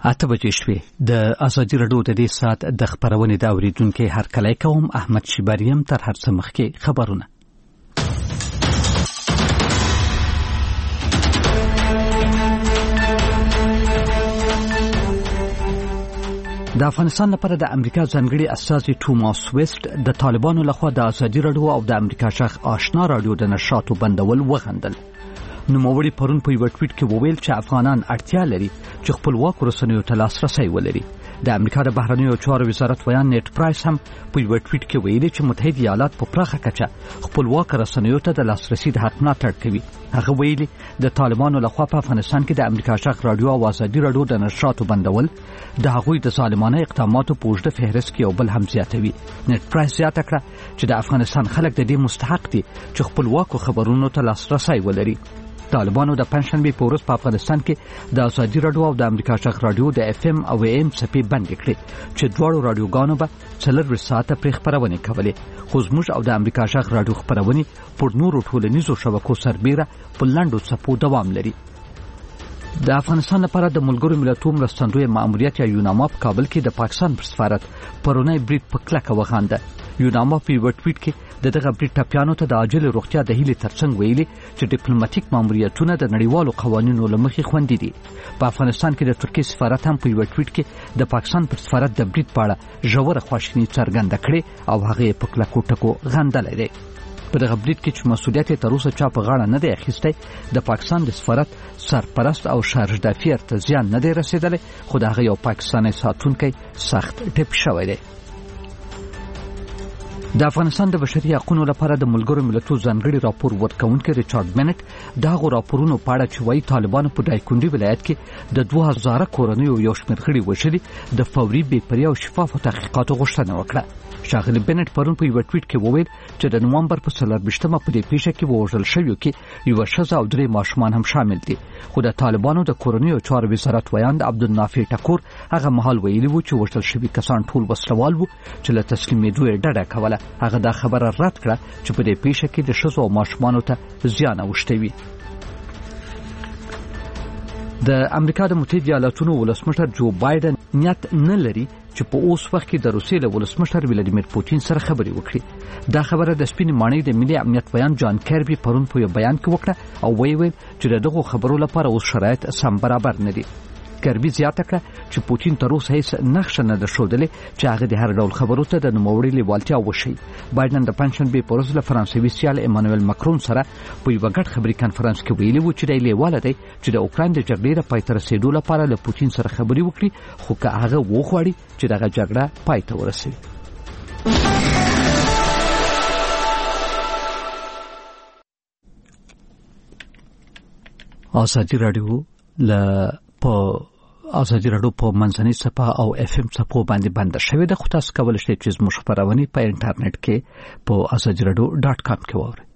8 بجې شوې. د ازادي راډیو د دې ساعت د خبرونې د اوریدونکو هر کله کوم احمد شیباریم تر هر څه مخکې خبرونه. د افغانستان لپاره د امریکا ځانګړي استازي توماس ویسټ د طالبانو لخوا د ازادي راډیو او د امریکا شخ آشنا راډیو د نشراتو بندول وغندل. نوموړي پرون په یو ټویټ کې وویل چې افغانان اړتیا لري چې خپلواک رسنیو ته لاسرسی ولري. د امریکا د بهرنیو چارو وزارت ویان نیټ پرایس هم په یو ټویټ کې ویلي چې متحده ایالات په پراخه کچه خپلواک رسنیو ته د لاسرسي د حق ملاتړ کوي. هغه ویلي د طالبانو لخوا په افغانستان کې د امریکا شخ راډیو او ازادي راډیو د نشراتو بندول د هغوی د ظالمانه اقداماتو په اوږده فهرست کې یو بل هم زیاتوي. نیټ پرایس زیاته کړه چې د افغانستان خلک د دې مستحق دي چې خپلواکو خبرونو ته لاسرسی ولري. طالبانو د پنځشنبه په ورځ په افغانستان کې د ازادي راډیو او د امریکا شخ راډیو د اف ام او ام صفحې بند کړې چې دواړو راډیوګانو به 4 ساعته پرې خبرونه کولې. خو زموږ او د امریکا شخ راډیو خبرونه پر نورو ټولنیزو شبکو سربېره په لاندو صفو دوام لري. د افغانستان لپاره د ملګرو ملتونو مرستندوی ماموریت یا یوناما په کابل کې د پاکستان پر سفارت پرونی برید په کلکه وغانده. یوناما په یو ټویټ کې دغه برید ټاپیانو ته د عاجل روغتیا د هیلې ترڅنګ ویلي چې ډیپلوماټیک ماموریتونه د نړیوالو قوانینو له مخې خوندي دي. په افغانستان کې د ترکیې سفارت هم په یو ټویټ کې د پاکستان پر سفارت د برید په اړه ژوره خواشیني څرګنده کړې او هغه په کلکو ټکو غندلې ده. په دغه برید کې چې مسؤلیت یې تر اوسه چا په غاړه نه دی اخیستی، د پاکستان د سفارت سرپرست او شارژ دافیر ته زیان نه دی رسیدلی، خو د هغه یو پاکستاني ساتونکی سخت ټپ شوی دی. د افغانستان د بشري حقوقو لپاره د ملګرو ملتونو ځانګړي راپور ورکونکي ریچارډ منټ دغه راپورونو په اړه چې وايي طالبانو په دایکندي ولایت کې د 2000 کورنیو یو شمېر غړي وژلي د فوري بې پرې او شفافو تحقیقاتو غوښتنه وکړه. شاغلی بنټ پرون په یو ټویټ کې وویل چې د نومبر په 24مه په دې پیښه کې وژل شویو کې یو ښځه او 3 ماشومان هم شامل دي. خو د طالبانو د کورنیو چارو وزارت ویاند عبدالنافع ټکور هغه مهال ویلي و چې وژل شوی کسان ټول وسلوال وو چې له تسلیمېدو یې ډډه کوله. هغه دا خبره رد کړه چې په دې پیښه کې د ښځو او ماشومانو ته زیان اوښتی وي. د امریکا د متحده ایالاتونو ولسمشر جو بایدن نیت نه لري چې په اوس وخت کې د روسیې له ولسمشر ولادیمیر پوتین سره خبرې وکړي. دا خبره د سپین ماڼۍ د ملي امنیت بیان جان کیربي پرون په یو بیان کې وکړه او ویل چې دغه خبرو لپاره اوس شرایط سم برابر نه دي. کیربي زیاته کړه چې پوتین تر اوسه هیڅ نقشه نه درښودلې چې هغه د هر ډول خبرو ته د نوموړي لیوالتیا وشي. بایدن د پنځشنبه په ورځ له فرانسوي سیال ایمانوئل ماکرون سره په یو غټ خبري کانفرنس کې ویلي و چې د لیواله دی چې د اوکراین د جګړې د پای ته رسیدو لپاره له پوتین سره خبرې وکړي، خو که هغه وغواړي چې دغه جګړه پای ته ورسوي. ازادي راډیو په منځنۍ صفحه او اف ام صفحو باندې بند شوې ده، خو تاسو کولی شئ چې زموږ خبرونه په انټرنیټ کې په azadiiradio.com کې واورئ.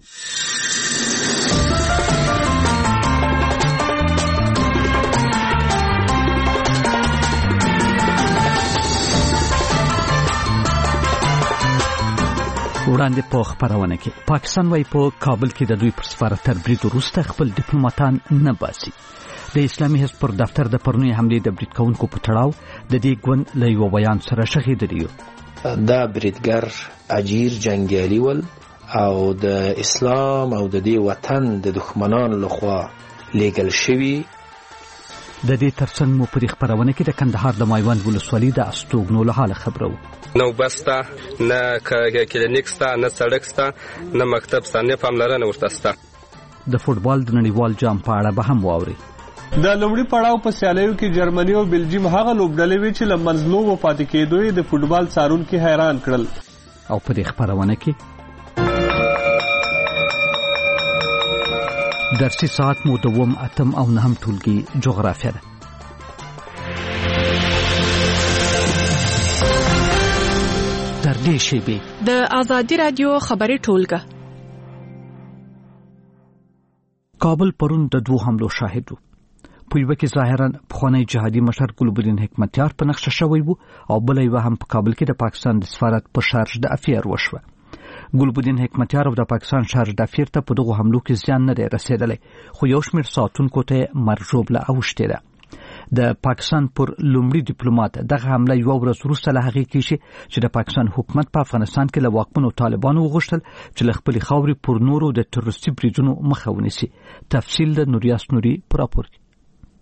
وړاندې په خبرونه کې پاکستان وايي په کابل کې د دوی پر سفارت تر برید وروسته خپل ډیپلوماټان نه باسي. د اسلامي حزب پر دفتر د پرونی حملې د برید کوونکو په تړاو د دې ګوند له یو بیان سره شهیدلی. دا بریدګر اجیر جنگیالي ول او د اسلام او د دې وطن د دښمنانو لخوا لیګل شوی. د دې ترڅنګ مو په خبرونه کې د کندهار د مایوند ولسوالۍ د استوګنو له حال خبرو. نو بستا نه کلینیک ستا نه سړک ستا نه مکتب ستا نه پاملرنه ورته ستا. د فوټبال د نړیوال جام په اړه به هم واوري. د لومړي پړاو په سیالیو کې جرمني او بلجیم هغه لوبډلې وې چې له منځلو و پاتې کېدو یې د فوټبال څارونکي حیران کړل. او په دې خبرونه کې درسي ساعت مو دوم اتم او نهم ټولګي جغرافیه ده. تر دې شیبې د ازادي رادیو خبري ټولګه. کابل پرون د 2 حملو شاهد وو. په یو کې ظاهرا پخوانی جهادي مشر ګلبدین حکمتیار په نقشه شوی وو او بل یو هم په کابل کې د پاکستان د سفارت په شارژ د افیر وشوه. ګلبدین حکمتیار او د پاکستان شارژ د افیر ته په دغه حملو کې زیان نه دی رسیدلی، خو یو شمېر ساتونکو ته مرجوب له اوښتې ده. د پاکستان پر لومړي ډیپلوماټ دغه حمله یو ورځ وروسته له هغې کېږي چې د پاکستان حکومت په افغانستان کې له واکمنو طالبانو وغوښتل چې له خپلې خاورې پر نورو د تروریستي بریدونو مخه ونیسي. تفصیل د نوریاس نوري په راپور کې.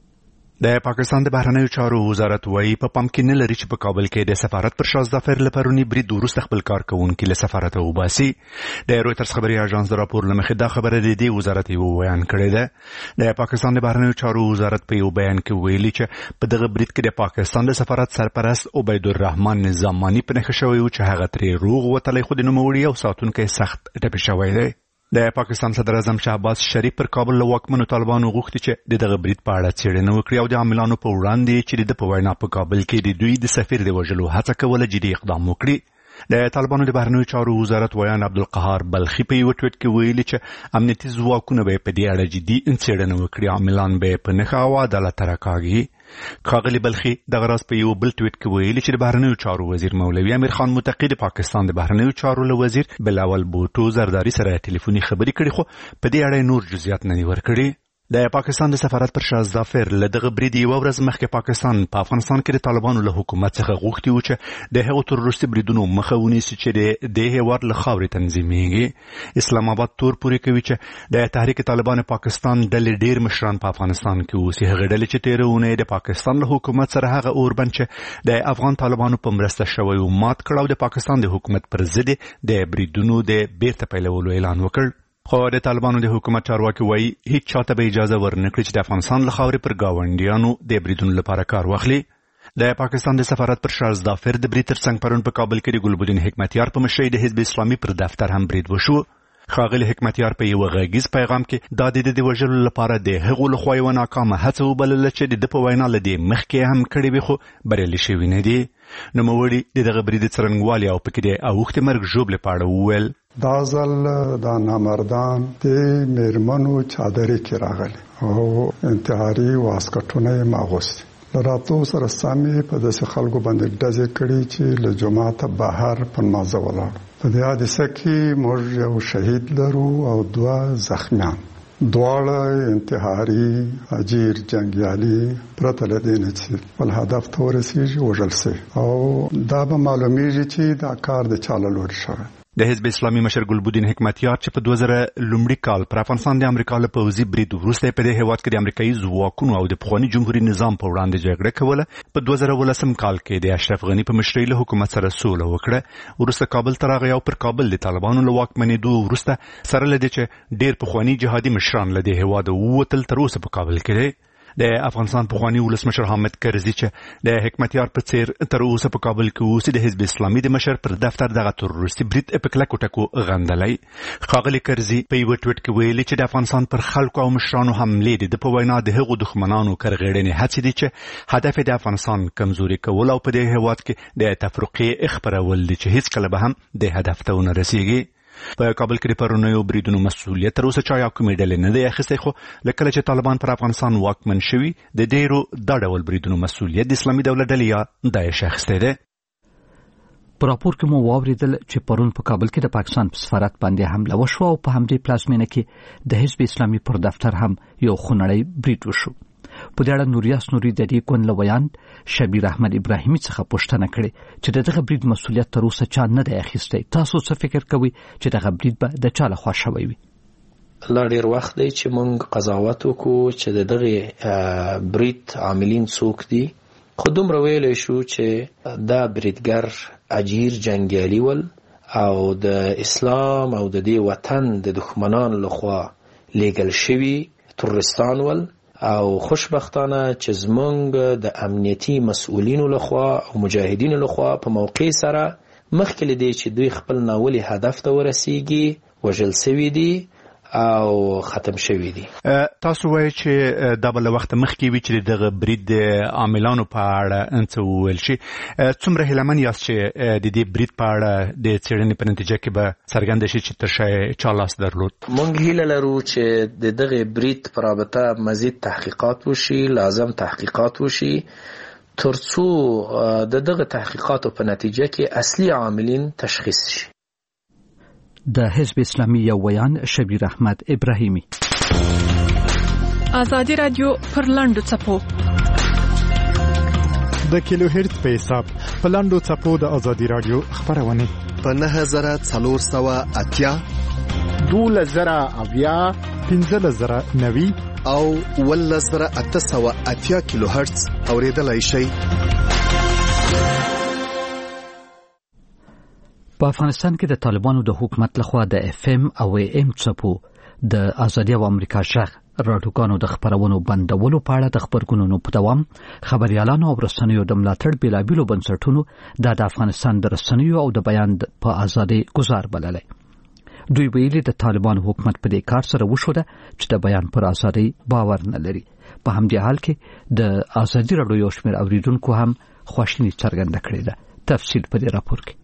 د پاکستان د بهرنیو چارو وزارت وايي په پام کې نه لري چې په کابل کې د سفارت پر شاه ظفر لپاره برید وروسته خپل کارکونکي له سفارت وباسي. د رويټرز خبري اژانس د راپور لمخې دا خبره د وزارت یو بیان کړی ده. د پاکستان د بهرنیو چارو وزارت په یو بیان کې ویلي چې په دغه برید کې د پاکستان د سفارت سرپرست عبید الرحمن نظامانی په نښه شوی او چې هغه ترې روغ وتلی خو د نوموړي او ساتونکي سخت ټپي شوی دی. د پاکستان صدر اعظم شهباز شریف پر کابل له واکمنو طالبانو غوښتي چې دغه برید په اړه څېړنه وکړي او د عاملانو په وړاندې چې د په وینا په کابل کې د دوی د سفیر د وژلو هڅه کوله جدي اقدام وکړي. د طالبانو د بهرنیو چارو وزارت ویان عبدالقهار بلخي په یو ټویټ کې ویلي چې امنیتي ځواکونه به په دې اړه جدي څېړنه وکړي، عاملان به په نښه او عدالت راکاږي. ښاغلي بلخي دغه راز په یو بل ټویټ کې ویلي چې د بهرنیو چارو وزیر مولوي امیر خان متقی د پاکستان د بهرنیو چارو له وزیر بلاول بوټو زرداری سره ټلیفوني خبرې کړې خو په دې اړه نور جزئیات نه دي ورکړي. د پاکستان د سفارت پر شاه ظفر له دغه برید یو ورځ مخکې پاکستان په افغانستان کې د طالبانو له حکومت څخه غوښتي و چې د هغو تروریستي بریدونو مخه ونیسي چې د هېواد له خاورې تنظیمېږي. اسلام آباد تور پورې کوي چې د تحریک طالبان پاکستان ډلې ډېر مشران په افغانستان کې اوسي. هغه ډلې چې تېره اونۍ د پاکستان له حکومت سره هغه اوربند چې د افغان طالبانو په مرسته شوی و مات کړ او د پاکستان د حکومت پر ضد د بریدونو د بیرته پیلولو اعلان وکړ. خو د طالبانو د حکومت چارواکي وایي هیڅ چاته به اجازه ورنکړي چې د افغانستان له خاورې پر ګاونډیانو د بریدونو لپاره کار واخلي. د پاکستان د سفارت پر شاه ظفر د برید ترڅنګ پرون په کابل کې د ګلبدین حکمتیار په مشرۍ د حزب اسلامي پر دفتر هم برید وشو. ښاغلي حکمتیار په یو غږیز پیغام کې دا د وژلو لپاره د هغو لخوا یوه ناکامه هڅه وبلله چې د په وینا له دې مخکې هم کړې وي خو بریالي شوي نه دي. نوموړي د دغه برید څرنګوالي او پکې د اوښتې مرګ ژوبلې په اړه وویل دا ځل دا نامردان د میرمنو چادرې کې راغلي او انتحاري واسکټونه یې ماغوستي. له راتلو سره سمې په داسې خلکو باندې ډزې کړي چې له جوماته بهر په مازه ولاړ. په دې حادثه کې موږ یو شهید لرو او 2 زخمیان. دواړه انتحاري اجیر جنگیالي پرته له دې نه چې بل هدف ته ورسېږي وژل سوي او دا به معلومیږي چې دا کار د چا له لورې شوی. د حزب اسلامي مشر ګلبدین حکمتیار چې په 2000 لومړي کال پر افغانستان د امریکا له پوځي برید وروسته په دې هېواد کې د امریکایي ځواکونو او د پخواني جمهوریت نظام په وړاندې جګړه کوله، په 2018 کال کې د اشرف غني په مشرۍ له حکومت سره سوله وکړه. وروسته کابل ته راغی او پر کابل د طالبانو له واکمنېدو وروسته سره له دې چې ډېر پخواني جهادي مشران له دې هېواده ووتل، تر اوسه په کابل کې دی. د افغانستان پخواني ولسمشر حامد کرزي چې د حکمتیار په څیر تر اوسه په کابل کې اوسي، د حزب اسلامي د مشر پر دفتر دغه تروریستي برید په کلکو ټکو غندلی. ښاغلي کرزي په یوه ټویټ کې ویلي چې د افغانستان پر خلکو او مشرانو حملې د په وینا د هغو دښمنانو کرغېړنې هڅې دي چې هدف د افغانستان کمزوري کول او په دې هېواد کې د تفرقې خپرول دي چې هیڅکله به هم د هدف ته ونه رسیږي. په کابل کې د پرونیو بریدونو مسؤلیت تر اوسه چا یا کومې ډلې نه دی اخیستی، خو له کله چې طالبان پر افغانستان واکمن شوي د ډېرو دا ډول بریدونو مسؤلیت د اسلامي دولت ډلې یا داعش اخیستی دی. په راپور کې مو واورېدل چې پرون په کابل کې د پاکستان په سفارت باندې حمله وشوه او په همدې پلازمینه کې د حزب اسلامي پر دفتر هم یو خونړی برید وشو. په دې اړه نوریاس نوري د دې ګوند له ویان شبیر احمد ابراهیمي څخه پوښتنه کړې چې دغه برید مسؤلیت تر اوسه چا نه دی اخیستی. تاسو څه فکر کوئ چې دغه برید به د چا لخوا شوی وي؟ لا ډېر وخت دی چې موږ قضاوت وکړو چې د دغه برید عاملین څوک دي، خو دومره ویلی شو چې دا بریدګر اجیر جنګیالي ول او د اسلام او د دې وطن د دښمنانو لخوا لیږل شوي تروریستان ول، او خوشبختانه چې زمونږ د امنیتي مسؤلینو لخوا او مجاهدینو لخوا په موقع سره مخکې له دې چې دوی خپل ناولي هدف ته ورسیږي وژل سوي دي او ختم شوي دي. تاسو وایئ چې دا به له وخته مخکې وي چې دغه برید د عاملانو په اړه څه وویل شي. څومره هیلهمن یاست چې د دې برید په اړه د څېړنې په نتیجه کې به څرګنده شي چې تر شا چا لاس درلود؟ موږ هیله لرو چې د دغه برید په رابطه مزید تحقیقات وشي، لازم تحقیقات وشي، ترڅو د دغه تحقیقاتو په نتیجه کې اصلي عاملین تشخیص شي. د حزب اسلامي یو ویان شبیر احمد ابراهیمي. آزادی رادیو پر لنډو څپو د کیلو هرتز په حساب په لاندو څپو د ازادي رادیو خبرونه په 9480 12090 15090 او 11880 کیلو هرتز اوریدلای شئ. په افغانستان کې د طالبانو د حکومت لخوا د FM او AM څپو د ازادي او امریکا شغ راډیوګانو د خبرونو بندولو په اړه د خبرګونونو په دوام خبريالانو او رسنیو د ملاتړ بېلابېلو بنسټونو د افغانستان د رسنیو او د بیان په ازادي گزار بللی. دوی ویلي د طالبانو حکومت په دې کار سره وشوده چې د بیان پر ازادي باور نه لري. په همدې حال کې د ازادي راډیو یو شمېر اوریدونکو هم خواشیني څرګنده کړې ده. تفصیل په دې راپور کې.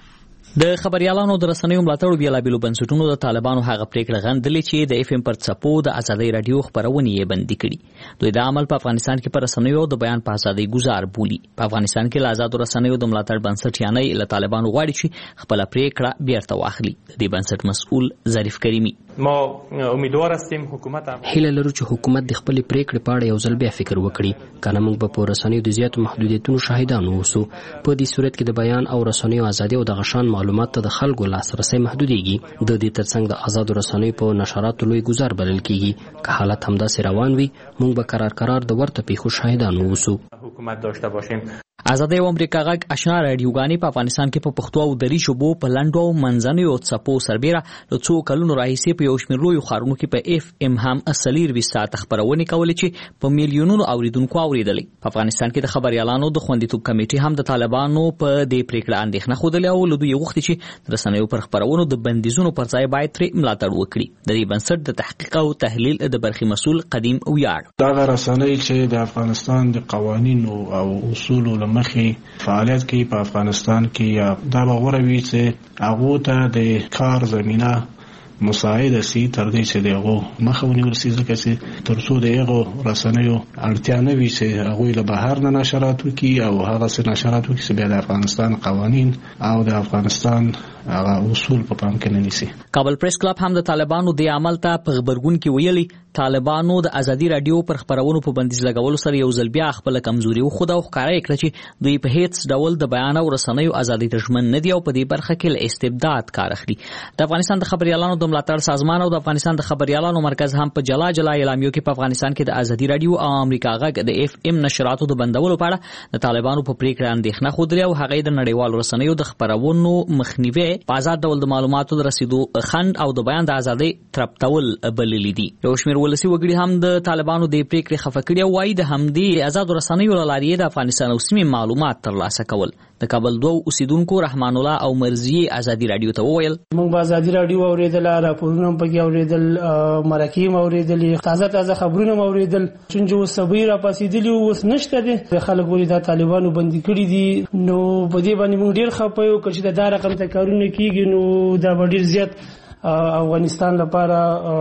د خبريالانو د رسنیو ملاتړ بېلابېلو بنسټونو د طالبانو هغه پریکړه غندلې چې د FM پر څپو د ازادي رادیو خبرونه یې بندي کړي. دوی د عمل په افغانستان کې پر رسنیو د بیان په ازادي گزار بولی. په افغانستان کې له آزادو رسنیو د ملاتړ بنسټ یعنی له طالبانو غواړي چې خپل پریکړه بیرته واخلي. د دې بنسټ مسؤل ظریف کریمی: ما امیدوار هستیم حکومت هیله لرو چې حکومت د خپل پریکړې په اړه یو ځل بیا فکر وکړي. کنه موږ به په رسنیو د زیاتو محدودیتونو شاهدان اوسو. په دې صورت کې د بیان او رسنیو ازادي او د غشان معلومات ته د خلکو لاسرسي محدودېږي. د دې ترڅنګ د آزادو رسنیو په نشراتو لوی گزار بلل کیږي. که حالت همداسې روان وي موږ به قرار د ورته پیښو شاهدان اوسو. حکومت داشته باشیم. آزادي او امریکا غږ آشنا رادیوګانې په افغانستان کې په پښتو او دري ژبو په لنډو او منځنیو څپو سربېره له څو کلونو راهیسې په یو شمېر لویو ښارونو کې په FM هم 24 ساعته خبرونه کولې چې په میلیونونو اوریدونکو اورېدلې. په افغانستان کې د خبريالانو د خوندیتوب کمیټې هم د طالبانو په دې پریکړه اندېښنه خوده او له دوی غوښتي چې د رسنیو پر خبرونو د بندیزونو پر ځای باید ترې ملاتړ وکړي. د دې بنسټ د تحقیق او تحلیل د برخې مسؤل قدیم ویاړ: دا رسنۍ چې د افغانستان د قوانینو او اصولو لمخې فعالیت کوي په افغانستان کې یا دا به غوره وي چې هغه ته د کار زمينه مساعده سي تر دې چې دغه مخه ونیول سي ځکه چې ترڅو دغه رسنیو اړتیا نه وي چې هغه له بهر نه نشرات وکړي او هغه څه نشرات وکړي چې د افغانستان قوانين او د افغانستان هغه اصول په پام کې نه نیسي. کابل پریس کلب هم د طالبانو د عمل ته په خبرګون کې ویلي طالبانو د ازادي رادیو پر خبرونو په بندیز لګولو سره یو ځل بیا خپل کمزوري وخوده او ښکارا کړ چې دوی په هیڅ ډول د بیان او رسنیو ازادي تضمین نه دی او په دې برخه کې له استبداد کار اخلي. د افغانستان د خبريالانو د ملاتړ سازمان او د افغانستان د خبريالانو مرکز هم په جلا اعلامیو کې په افغانستان کې د ازادي رادیو او امریکا غږ د FM نشراتو د بندولو په اړه د طالبانو په پریکړه اندېښنه خوده او هغه د نړیوالو رسنیو د خبرونو مخنیوي په آزاد ډول د معلوماتو د رسیدو خند او د بیان د ازادي ترپتول بللی دي. یو شمېر ولسی وګړي هم د طالبانو د پریکړې خفه کړي او وايي د همدې آزاد رسنیو لارې د افغانستان او سیمې معلومات ترلاسه کول. د کابل دوه اوسیدونکو رحمان الله او مرزي ازادي رادیو ته وویل: موږ به ازادي رادیو اوریدل، راپورونه پکې اوریدل، مرکې اوریدل، تازه خبرونه اوریدل. چې وسبې را پاسېدلی اوس نشته دي. خلک ولې د طالبانو بندي کړي دي. نو په دې باندې موږ ډیر خپه یو چې دا رقم ته کارونه کیږي نو دا ډیر زیات افغانستان لپاره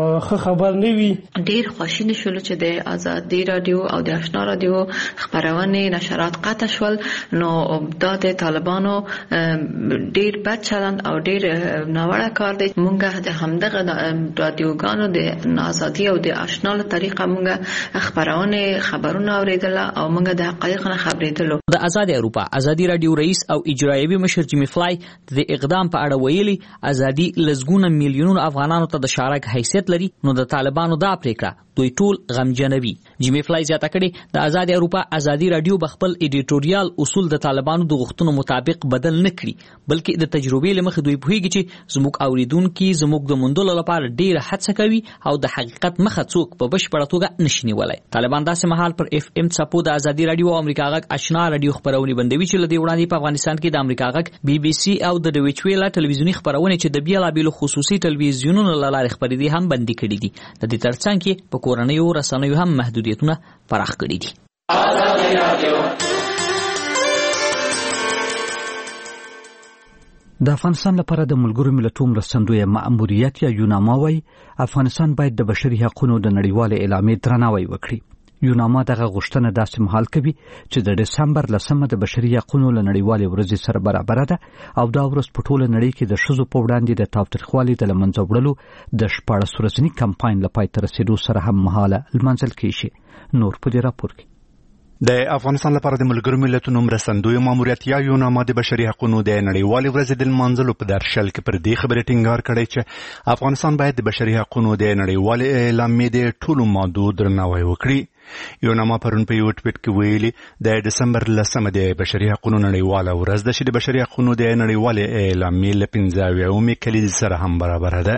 خبر نه وي. ډیر خوشاله شول چې د آزادي رادیو او د آشنا رادیو خبرونه نشرات قطع شول. نو دا د طالبانو ډیر بد چلند او ډیر ناوړه کار دی. مونږه د همدغه رادیوګانو د آزادي او د آشنا له طریقه مونږه خبرونه اوریدل او مونږه د حقایق نه خبرېدل. د آزاد اروپا آزادي رادیو رئیس او اجرایوي مشر جیمی فلای د اقدام په اړه ویلي آزادي لزګونه میلیونونو افغانانو ته د شارک حیثیت لري. نو د طالبانو دا پریکړه دوی ټول غمجنوي. جیمی فلای زیاته کړي د آزاد اروپا آزادي رادیو بخپل ایډیټوریال اصول د طالبانو د غوښتنو مطابق بدل نه کړي بلکې د تجربې لمخې دوی پوهیږي چې زموږ اوریدونکو زموږ د موندلو لپاره ډیره هڅه کوي او د حقیقت مخه څوک په بشپړه توګه نشي نیولای. طالبان داسې مهال پر FM څپو د آزادي رادیو او امریکا غږ آشنا رادیو خبرونه بندوي چې لدی وړاندې په افغانستان کې د امریکا غږ BBC او د ډویچ ویلا ټلویزیونی خبرونه چې د بیلابېلو خصوصي ټلویزیونونو له لارې خبرېدي هم بندي کړي دي. د دې ترڅنګ په کورنیو رسنیو هم محدودیتونه پراخ کړي دي. د افغانستان لپاره د ملګرو ملتونو مرستندوی مأموریت یا یوناما وايي افغانستان باید د بشري حقوقو د نړیوال اعلامیې درناوی وکړي. یوناما دغه غوښتنه داسې مهال کوي چې د دسمبر 10 د بشري حقوقو له نړیوال ورځې سره برابر ده او دا ورځ په ټوله نړۍ کې د ښځو په وړاندې د تاوتریخوالي د لمنځه وړلو د 14 ورځني کمپاین لپاره تر رسیدو سره هم مهاله لمانځل کیږي. نور په دې راپور کې د افغانستان لپاره د ملګرو ملتونو مرستندوی ماموریت یا یوناما د بشري حقوقو د نړیوالې ورځې د لمانځلو په درشل کې پر دې خبرې ټینګار کړی چې افغانستان باید د بشري حقوقو د نړیوالې اعلامیې د ټولو مادو درناوی وکړي. یوناما پرون په یو ټویټ کې ویلي د دسمبر 10 د بشري حقوقو نړیواله ورځ ده چې د بشري حقوقو د نړیوالې اعلامیې له 15 کلیز سره هم برابر ده.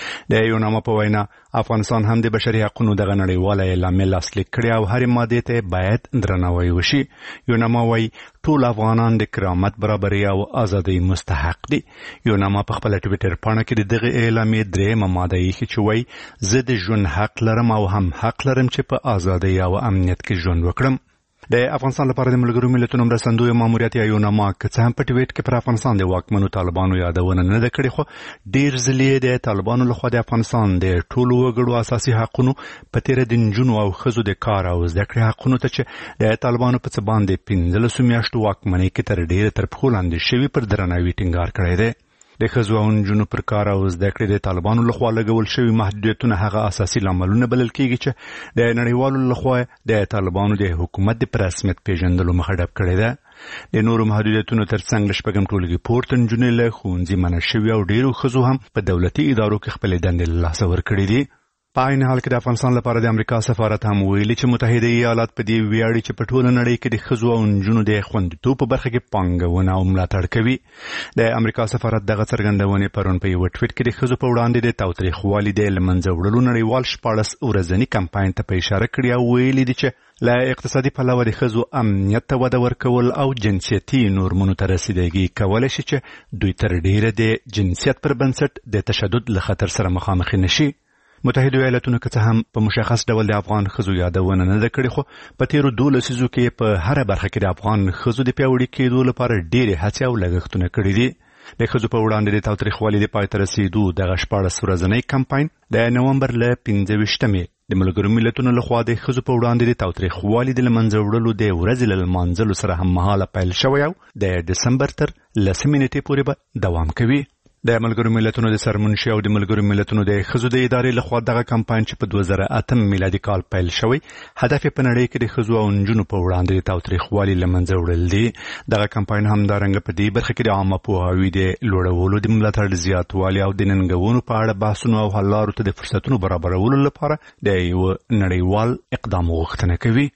د یوناما په وینا افغانستان هم د بشري حقوقو د نړیواله اعلامیې لاسلیک کړي او هر ماده ته باید درناوی وشي. یوناما وايي ټول افغانان د کرامت، برابرۍ او ازادۍ مستحق دي. یوناما په خپل ټویټر پاڼه کې د دغه اعلامیې درېمه ماده یې چې وايي زه د ژوند حق لرم او هم حق لرم چې په ازادۍ او امنیت کې ژوند وکړم. د افغانستان لپاره د ملګرو ملتونو مرستندوی ماموریت یا یوناما که څه هم په ټویټ کې پر افغانستان د واکمنو طالبانو یادونه نه ده کړې، خو ډیر ځلې د طالبانو لخوا د افغانستان د ټولو وګړو اساسي حقوقو په تیره د نجونو او ښځو د کار او زده کړې حقوقو ته چې د طالبانو په څه باندې 15 میاشتو واکمنۍ کې تر ډیره تر پښو لاندې شوي پر درناوي ټینګار کړی دی. د ښځو او نجونو پر کار او زده کړې د طالبانو لخوا لګول شوي محدودیتونه هغه اساسي لاملونه بلل کېږي چې د نړیوالو لخوا د طالبانو د حکومت د په رسمیت پیژندلو مخه ډپ کړې ده. د نورو محدودیتونو ترڅنګ شپږم ټولګي پورته نجونې له ښوونځي منع شوي او ډیرو ښځو هم په دولتي ادارو کې خپلې دندې له لاسه ورکړې دي. په عین حال کې د افغانستان لپاره د امریکا سفارت هم ویلي چې متحده ایالات په دې ویاړي چې په ټوله نړۍ کې د ښځو او نجونو د خوندیتوب په برخه کې پانګونه او ملاتړ کوي. د امریکا سفارت دغه څرګندونې پرون په یو ټویټ کې د ښځو په وړاندې د تاوتریخوالي د له منځه وړلو نړیوال 14 ورځني کمپاین ته په اشاره کړې او ویلي دي چې له اقتصادي پلوه د ښځو امنیت ته وده ورکول او جنسیتي نورمونو ته رسیدګي کولی شي چې دوی تر ډیره د جنسیت پر بنسټ د تشدد له خطر سره مخامخ نشي. متحده ایالاتونو که څه هم په مشخص ډول د افغان ښځو یادونه نه ده کړې، خو په تیرو 12 لسیزو کې په هره برخه کې د افغان ښځو د پیاوړي کېدو لپاره ډېرې هڅې او لګښتونه کړي دي. د ښځو په وړاندې د تاوتریخوالي د پای ته رسیدو دغه 14 ورځنی کمپاین د نومبر له 15 د ملګرو ملتونو لخوا د ښځو په وړاندې د تاوتریخوالي د له منځه وړلو د ورځې له لمانځلو سره هممهاله پیل شوی او د دسمبر تر 10 نیټې پورې به دوام کوي. د ملګرو ملتونو د سرمنشي او د ملګرو ملتونو د ښځو د ادارې لخوا دغه کمپاین چې په 2008 میلادي کال پیل شوی هدف په نړۍ کې د ښځو او نجونو په وړاندې د تاوتریخوالي له منځه وړل دي. دغه کمپاین همدارنګه په دې برخه کې د عامه پوهاوي د لوړولو، د ملاتړ زیاتوالي او د ننګونو په اړه بحثونو او حل لارو ته د فرصتونو برابرولو لپاره د یو نړیوال اقدام غوښتنه کوي.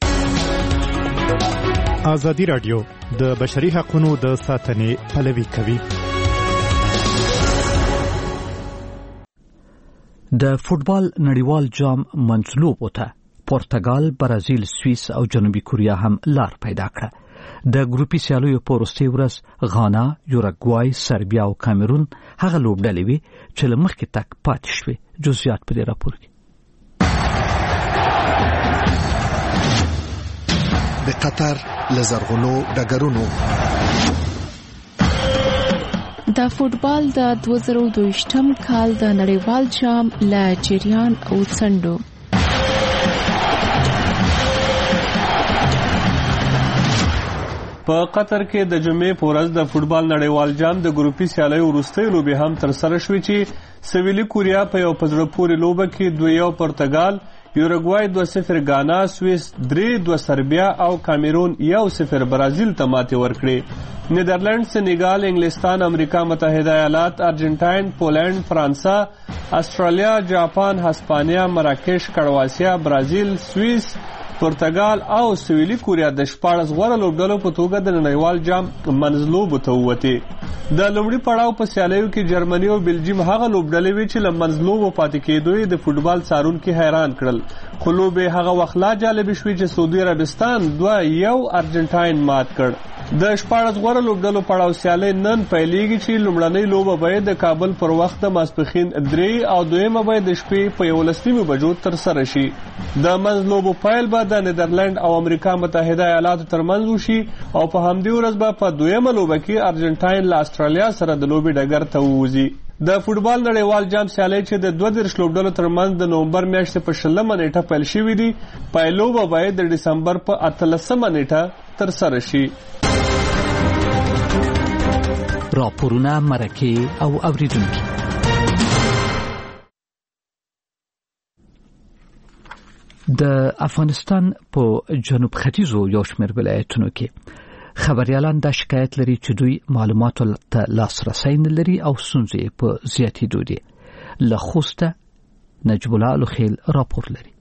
ازادي راډیو د بشري حقوقو د ساتنې پلوي کوي. د فوټبال نړیوال جام منځلوبو ته پرتګال، برازیل، سوئیس او جنوبي کوریا هم لار پیدا کړه. د ګروپي سیالیو په وروستۍ ورځ غانا، یوروګوای، سربیا او کامرون هغه لوبډلې وې چې له مخکې تک پاتې شوې. جزئیات په دې راپور کې. د قطر لزرغونو ډګرونو د فوټبال د 2022م کال د نړیوال جام له جریان او څنډو په قطر کې د جمعې په ورځ د فوټبال نړیوال جام د ګروپي سیالیو وروستۍ لوبې هم ترسره شوې چې سویلي کوریا په یو په زړه پورې لوبه کې 2-1 پرتګال، یوروګوای 2-0 غانا، سوئیس 3-2 سربیا او کامرون 1-0 برازیل ته ماتې ورکړې. نیدرلند، سنیګال، انګلستان، امریکا متحده ایالات، ارجنټاین، پولند، فرانسه، استرالیا، جاپان، هسپانیا، مراکش، کرواسیا، برازیل، سوئیس، پرتګال او سویلي کوریا د 14 غوره لوبډلو په توګه د نړیوال جام منځلوبو ته ووتې. د لومړي پړاو په سیالیو کې جرمني او بلجیم هغه لوبډلې وې چې له منځلوبو پاتې کېدو یې د فوټبال څارونکي حیران کړل، خو لوبې هغه وخت لا جالبې شوې چې سعودي عربستان 2-1 ارجنټاین مات کړ. د 14 غوره لوبډلو پړاو سیالي نن پیلېږي چې لومړنۍ لوبه به د کابل پر وخت د ماسپښین 3 او دویمه به د شپې په 11 بجو ترسره شي. د منځلوبو پیل به د نیدرلند او امریکا متحده ایالاتو ترمنځ وشي او په همدې ورځ به په دویمه لوبه کې ارجنټاین له استرالیا سره د لوبې ډګر ته ووځي. د فوټبال نړیوال جام سیالي چې د 32 لوبډلو ترمنځ د نومبر میاشتې په 16 نیټه پیل شوې دي، پایلوبه به د دسمبر په 18 نیټه ترسره شي. راپورونه، مرکې او اوریدونکي. د افغانستان په جنوب ختیځو یو شمېر ولایتونو کې خبريالان دا شکایت لري چې دوی معلوماتو ته لاسرسی نه لري او ستونزې په زیاتېدو دي. له خوسته نجیب الله الخیل راپور لري.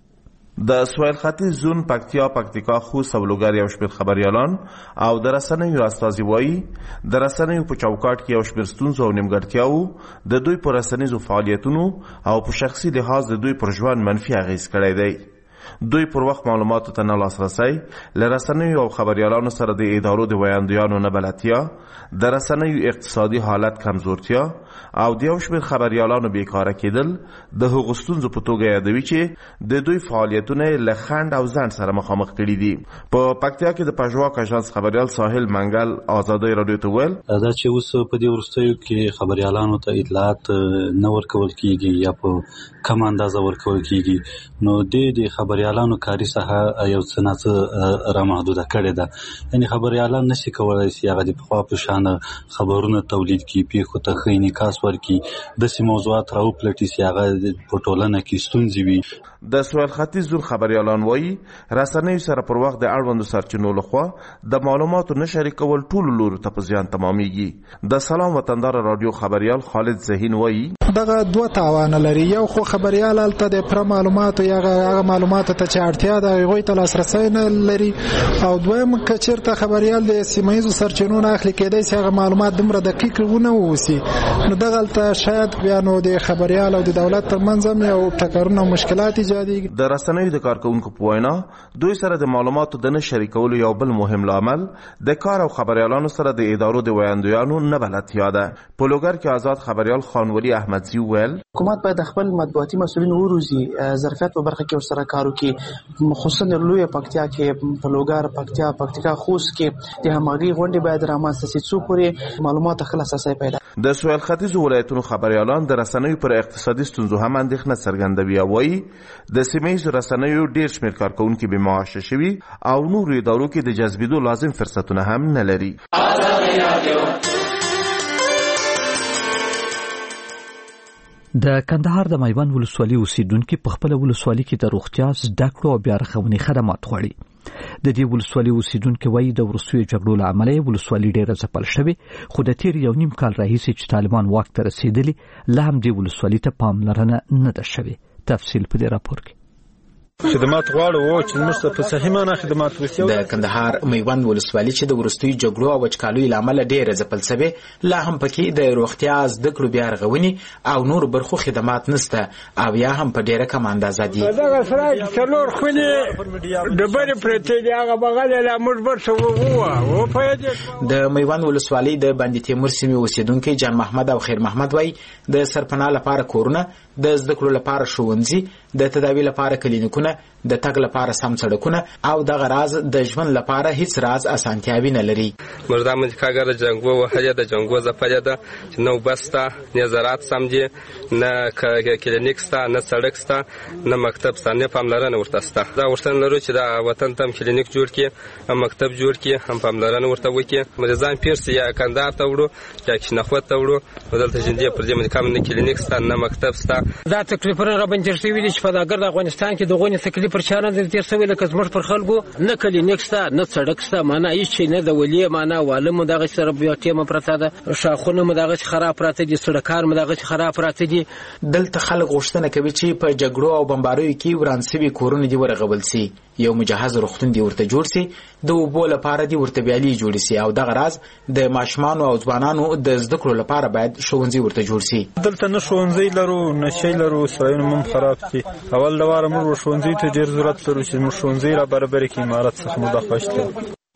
د سویل ختیځ زون پکتیکا خوست او لوګر یو شمېر خبريالان او د رسنیو استازي وایي د رسنیو په چوکاټ کې یو شمېر ستونزو او نیمګړتیاوو د دوی په رسنیزو فعالیتونو او په شخصي لحاظ د دوی پر ژوند منفي اغېز کړی دی. دوی پر وخت معلوماتو ته نه لاسرسی، له رسنیو او خبريالانو سره د ادارو د ویاندویانو نه بلدتیا، د رسنیو اقتصادي حالت کمزورتیا او د یو شمېر خبريالانو بیکاره کېدل د هغو ستونزو په توګه یادوي چې د دوی فعالیتونه له خنډ او ځنډ سره مخامخ کړي دي. په پکتیا کې د پژواک اژانس خبريال ساحل منګل ازادۍ رادیو ته ویل دا چې اوس په دې وروستیو کې خبريالانو ته اطلاعات نه ورکول کېږي یا په کم اندازه ورکول کېږي، نو د خبريالانو کاري ساحه یو څه نه را محدوده کړې ده. یعنې خبريالان نشي کولای چې هغه د پخوا په شان خبرونه تولید کړي، پیښو ته ښه انعکاس ورکړي، داسې موضوعات راوپلټي چې هغه په ټولنه کې ستونزې وي. د سویل ختیځ زون خبريالان وایي رسنیو سره پر وخت د اړوندو سرچینو لخوا د معلوماتو نه شریکول ټولو لورو ته په زیان تمامیږي. د سلام وطندار رادیو خبريال خالد زهین وایي دغه دوه تاوان لري. یو خو خبريال الته د پر معلوماتو یا هغه معلوماتو ته چې اړتیا ده هغوی ته لاسرسی نه لري، او دویم که چېرته خبريال د سیمه ییزو سرچینو نه اخلي کېدای شي هغه معلومات دومره دقیق ونه اوسي، نو دغلته شاید بیا نو د خبريال او د دولت ترمنځ هم یو ټکرونه او مشکلات ایجادېږي. د رسنیو د کارکوونکو په وینا دوی سره د معلوماتو د نه شریکولو یو بل مهم لامل د کار او خبريالانو سره د ادارو د ویاندویانو نه بلدتیا ده. په لوګر کې آزاد خبريال خانولي احمدزي ویل حکومت باید خپل مطبوعاتي مسؤلین وروزي، ظرفیت په برخه کې ورسره کار وکړي، خصوصا د لوی پکتیا کې په لوګر پکتیکا خوست کې د همغږي غونډې باید رامنځته شي څو پورې معلومات خلاصه پیدا. د سویل ختیځ ولایتونو خبريالان د رسنیو پر اقتصادي ستونزو هم اندېښنه څرګندوي او وایي د سیمه ییزو رسنیو ډېر شمېر کارکوونکي بې معاشه شوي او نورو ادارو کې د جذبېدو لازم فرصتونه هم نه لري. د کندهار د میوند ولسوالۍ اوسیدونکو په خپل ولسوالۍ کې د روغتیا زده کړو او بیا رغونې خدمات غواړي. د دې ولسوالۍ اوسیدونکو وایي د وروستیو جګړو له امله ولسوالۍ ډېره ځپل شوې، خو د تیر یو نیم کال راهیسې چې طالبان واک ته رسېدلي لا هم دې ولسوالۍ ته پاملرنه نه ده شوې. تفصیل په دې راپور کې. خدمات غواړو چې موږ ته په صحیح معنا خدمات وشي. د کندهار میوند ولسوالۍ چې د وروستیو جګړو او وچکالیو له امله ډېره ځپل شوې، لا هم پکې د روغتیا زده کړو بیا رغونې او نور برخو خدمات نشته او یا هم په ډېره کم اندازه دي. دغه سړی څلور خونې ډبرې پرتې دي، هغه بغل یې لا موږ برسه وپوهېدې. د میوند ولسوالۍ د بندي تیمور سیمې اوسېدونکي جان محمد او خیر محمد وایي د سرپناه لپاره کورونه، د زده کړو لپاره ښوونځي، د تداوی لپاره کلینیکونه، د تګ لپاره سم سړکونه او دغه راز د ژوند لپاره هیڅ راز اسانتیاوي نه لري. مردا مې کاګر جنگو وهله د جنگو زپاله ده چې نو بستا نه زراعت سم دي، نه کلینیک ستا، نه سړک ستا، نه مکتب ستا، نه پاملرنه ورته ستا. دا ورته لرو چې دا وطن تم کلینیک جوړ کړي، مکتب جوړ کړي، هم پاملرنه ورته وکړي. مریضان پیرس یا کندهار ته وړو یا کښنخوت ته وړو، بدلته جندې پر دې باندې کم نه کلینیک ستا، نه مکتب ستا. دا تکلیفونه را باندې شوي دي چې په دغه افغانستان کې دغه تکلیف پر چاره د تیر سوي لکه زموږ پر خلکو نه کلینیک ستا، نه سړک ستا، معنا هیڅ شی نه د ولي معنا والم دغه سره بیا ټیمه پرته ده، شاخونه مدغه خراب پراته دي، سړکار مدغه خراب پراته دي. دلته خلک غوښتنه کوي چې په جګړو او بمباریو کې ورانسوي کورونه دي ورغول سي، یو مجهز روغتون دی ورته جوړ سي، د اوبو لپاره دی ورته بیالي جوړ سي او دغه راز د ماشومانو او ځوانانو د زده کړو لپاره باید ښوونځي ورته جوړ سي. دلته نه ښوونځي لرو، نه شی لرو، سړیونه هم خراب دي. اول د واره موږ ښوونځي ته ډېر ضرورت لرو چې موږ ښوونځي را برابر کړي، امارت څخه مو دا خوښ دی.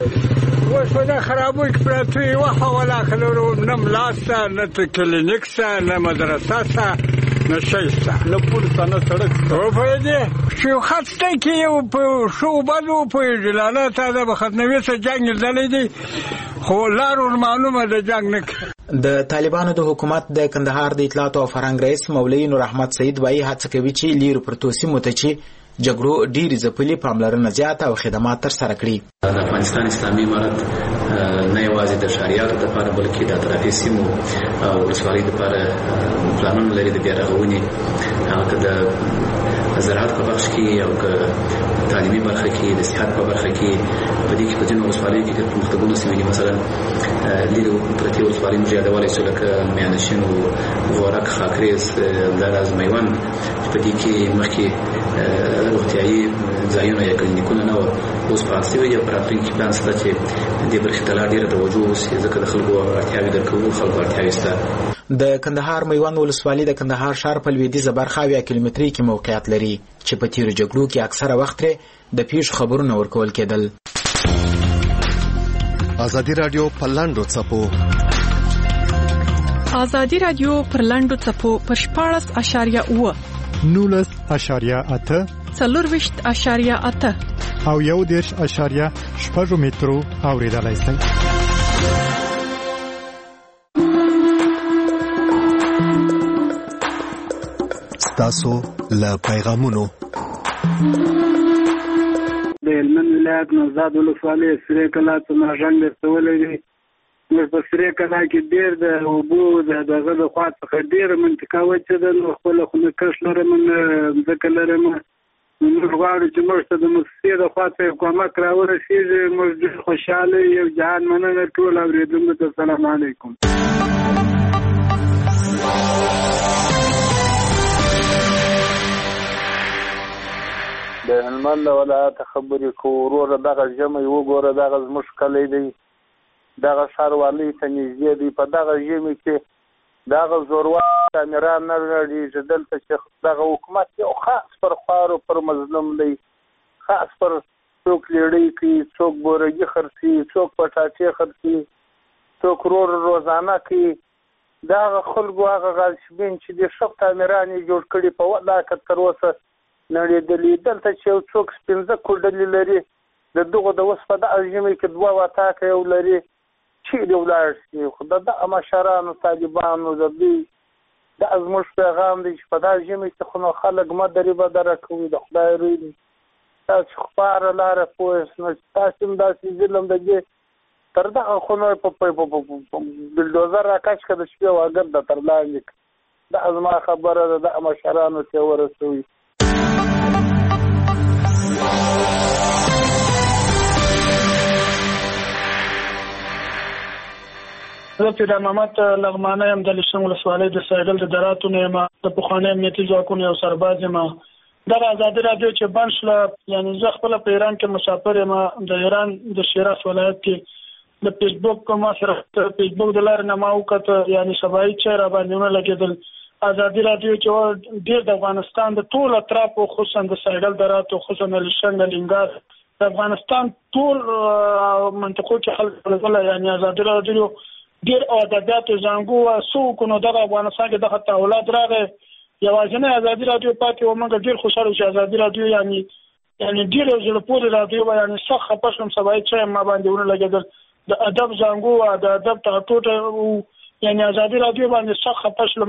اوس په دا خرابوي کې پراته وي، وخه ولاښه لرو، نه ملا شته، نه کلینیک شته، نه مدرسه شته، نه شی شته، نه پل شته، نه سړک شته. وپوهېدې چې یو خط شته کې یو په ښه بد وپوهېږي، لاله تا ده به ختموي څه جنګ لیدلی دی، خو لار ور معلومه د جنګ نه کوي. د طالبانو د حکومت د کندهار د اطلاعات او فرهنګ رئیس مولوي نور احمد سعید وایي هڅه کوي چې لیرو پرتو سیمو ته چې جګړو ډېرې ځپلې پاملرنه زیاته او خدمات ترسره کړي. د افغانستان اسلامي امارت نه یوازې د ښاریانو لپاره بلکې د اطرافي سیمو او ولسوالیو لپاره پلانونه لري د بیا رغونې، هغه د زراعت په بخش کې او تعلیمي برخه کې د صحت په برخه کې په دې کې په ځینو ولسوالیو کې د پرمختګونو سیمې دي، مثلا لیرې پرتې ولسوالۍ موږ یادولی شو لکه میانشین و غورک، خاکریز، همداراز میوند، په دې کې مخکې روغتیایي ځایونه یا کلینیکونه نه وو، اوس فعال شوي دي او په راتلونکي کې پلان شته چې دې برخې ته لا ډېره توجه وشي، ځکه د خلکو اړتیاوې درک کوو، خلکو اړتیاوې شته. د کندهار میوند ولسوالۍ د کندهار ښار په لویدیځه برخه 8 کیلومتري کې موقعیت لري چې په تیرو جګړو کې اکثره وخت د پیښو خبرونه ورکول کېدل. ازادي رادیو په لاندو څپو ازادي رادیو پر لاندو څپو پر 14.8 19.8 24.8 او 1.6 مترو اوریدلای شئ. تاسو له پیغامونو د هلمند ولایت نوزاد ولسوالۍ سرې کلا څخه ژوند رسولی دی. موږ په سرې کلا کې ډېر د اوبو د دغه د خوا څخه ډېره منطقه وچه ده، نو خپله خو نه کښت لرم نه ځمکه لرم. موږ غواړو چې موږ ته د موسسې د خوا څخه کومک راورسېږي. موږ ډېر خوشحاله یو جهان مننه ټول اورېدونکو ته. السلام علیکم. د هلمند ولایت خبرې کوو. وروره دغه ژمی وګوره، دغه زموږ کلی دی، دغه ښاروالۍ ته نږدې دی. په دغه ژمي کې دغه زوروار تعمیران نه لرېږي. دلته چې دغه حکومت یو خاص پر خوارو پر مظلوم دی، خاص پر څوک لیړۍ کوي، څوک بورګي خرڅوي، څوک پټاټې خرڅوي، څوک روزانه کوي. دغه خلکو هغه غاصبین چې د ښه تعمیران یې جوړ کړي په ولاکه تر اوسه نړېدلي. دلته چې یو څوک 15 کوډلې لري، د دغو د اوس په دغه ژمي کې 2 وطاکه یو لري، چیرې ولاړ شي؟ خو د دغه مشرانو طالبانو د دوی دا زموږ پیغام دی چې په دغه ژمي کې خو نو خلک مه دربدره کوي. د خدای روی دی، تاسو خپاره لاره پوه شئ، نو تاسو هم داسې ظلم د دې تر دغه خو نو په بلډوزر راکش که د شپې واګر د تر لاندې دا زما خبره ده، دغه مشرانو ته ورسوي. زه پیدا محمد لغمانه یم، د لشن ولسوالۍ د سایډل د دراتو نه یم، د پخواني امنیتي ځواکونو یو سرباز یم. دغه ازادي رادیو چې بند شوله، یعنې زه خپله په ایران کې مسافر یم، د ایران د شیراز ولایت کې د فیسبوک ما سره فیسبوک د لارې نه ما وکته، یعنې سبایي چې را باندې ونه لګېدل. ازادي رادیو چې ډېر د افغانستان د ټول اطرافو، خصوصا د سایډل دراتو، خصوصا د لشن د لینګار د افغانستان ټول منطقو کې خلک ورغله، یعنې ازادي رادیو ډېر ادبیاتو زنګو څه وکړو. نو دغه افغانستان کې دغه تحولات راغی، یوازینی ازادي رادیو پاتې وه. موږ ډېر خوشحاله وو چې ازادي رادیو یعنې ډېر یو زړه پورې رادیو وه، یعنې سخت خفه شوم. سبایي چې ما باندې ونه لګېدل، د ادب زنګو وه، د ادب ټاټوټه وو، یعنې ازادي رادیو باندې سخت خفه شلم.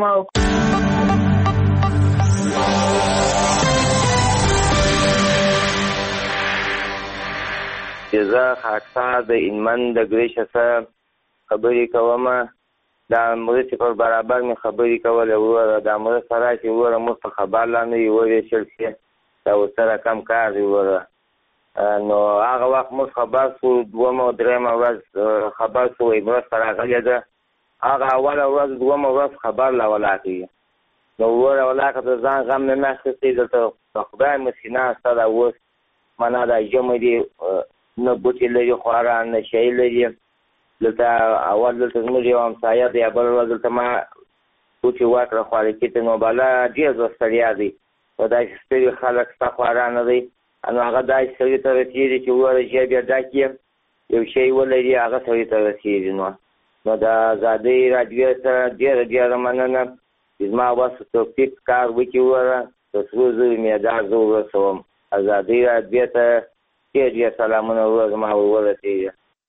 زه خاکسار د هلمند د ګریشه څخه خبرې کوم. د مرستې پر برابر مې خبرې کولې. وروره دا مرسته راشي، وروره موږ په خبر لاندې وویشل شي، دا ورسره کم کار دی وروره. نو هغه وخت موږ خبر شو، 2مه او 3مه ورځ خبر شو وایي مرسته راغلې ده. هغه اوله ورځ 2مه ورځ خبر لا ولاکړي. نو وروره ولاکه د ځان غم مې نه اخیستی. دلته په خدای مې سینه سته ده اوس، معنا دا ژمی دی، نه بوټي لري خورا، نه شی لري. دلته اول دلته زموږ یو همسایه دی، بل ورځ دلته ما بوټي ورکړه خوارکي ته، نو بله ډېر زه ستړیا دی. په داسې ستړي خلک شته خورا نه دی. نو هغه داسې سړي ته رسېږي چې ووایي ژب یې ډک یې یو شی ولري، هغه سړي ته رسېږي. نو د ازادۍ راډیو ته ډېره مننه چې زما وس توفیق کار وکړي وروره، د سرو زرو مېدال زه ورسوم. ازادۍ راډیو ته ډېر سلامونه وروره زما ورسېږي.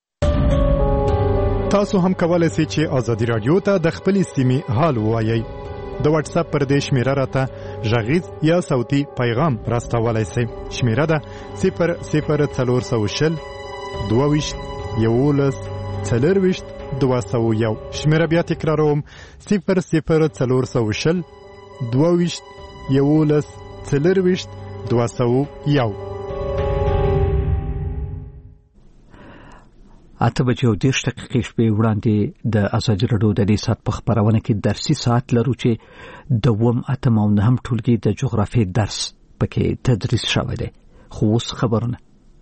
تاسو هم کولای شئ چې ازادي رادیو ته د خپلې سیمې حال ووایئ. د واتس اپ پر دې شمیره راته غږیز یا صوتي پیغام راستولای شئ. شمیره ده 00420 22 11 40 201. شمیره بیا تکراروم 00420 22 11 02201 اته بجې او 10 دقیقې شپې وړاندې د ازادي راډیو د دې سات په خبرونه کې درسي ساعت لرو چې دوم اتم او نهم ټولګي د جغرافي درس پکې تدریس شوی دی. خو اوس خبرونه.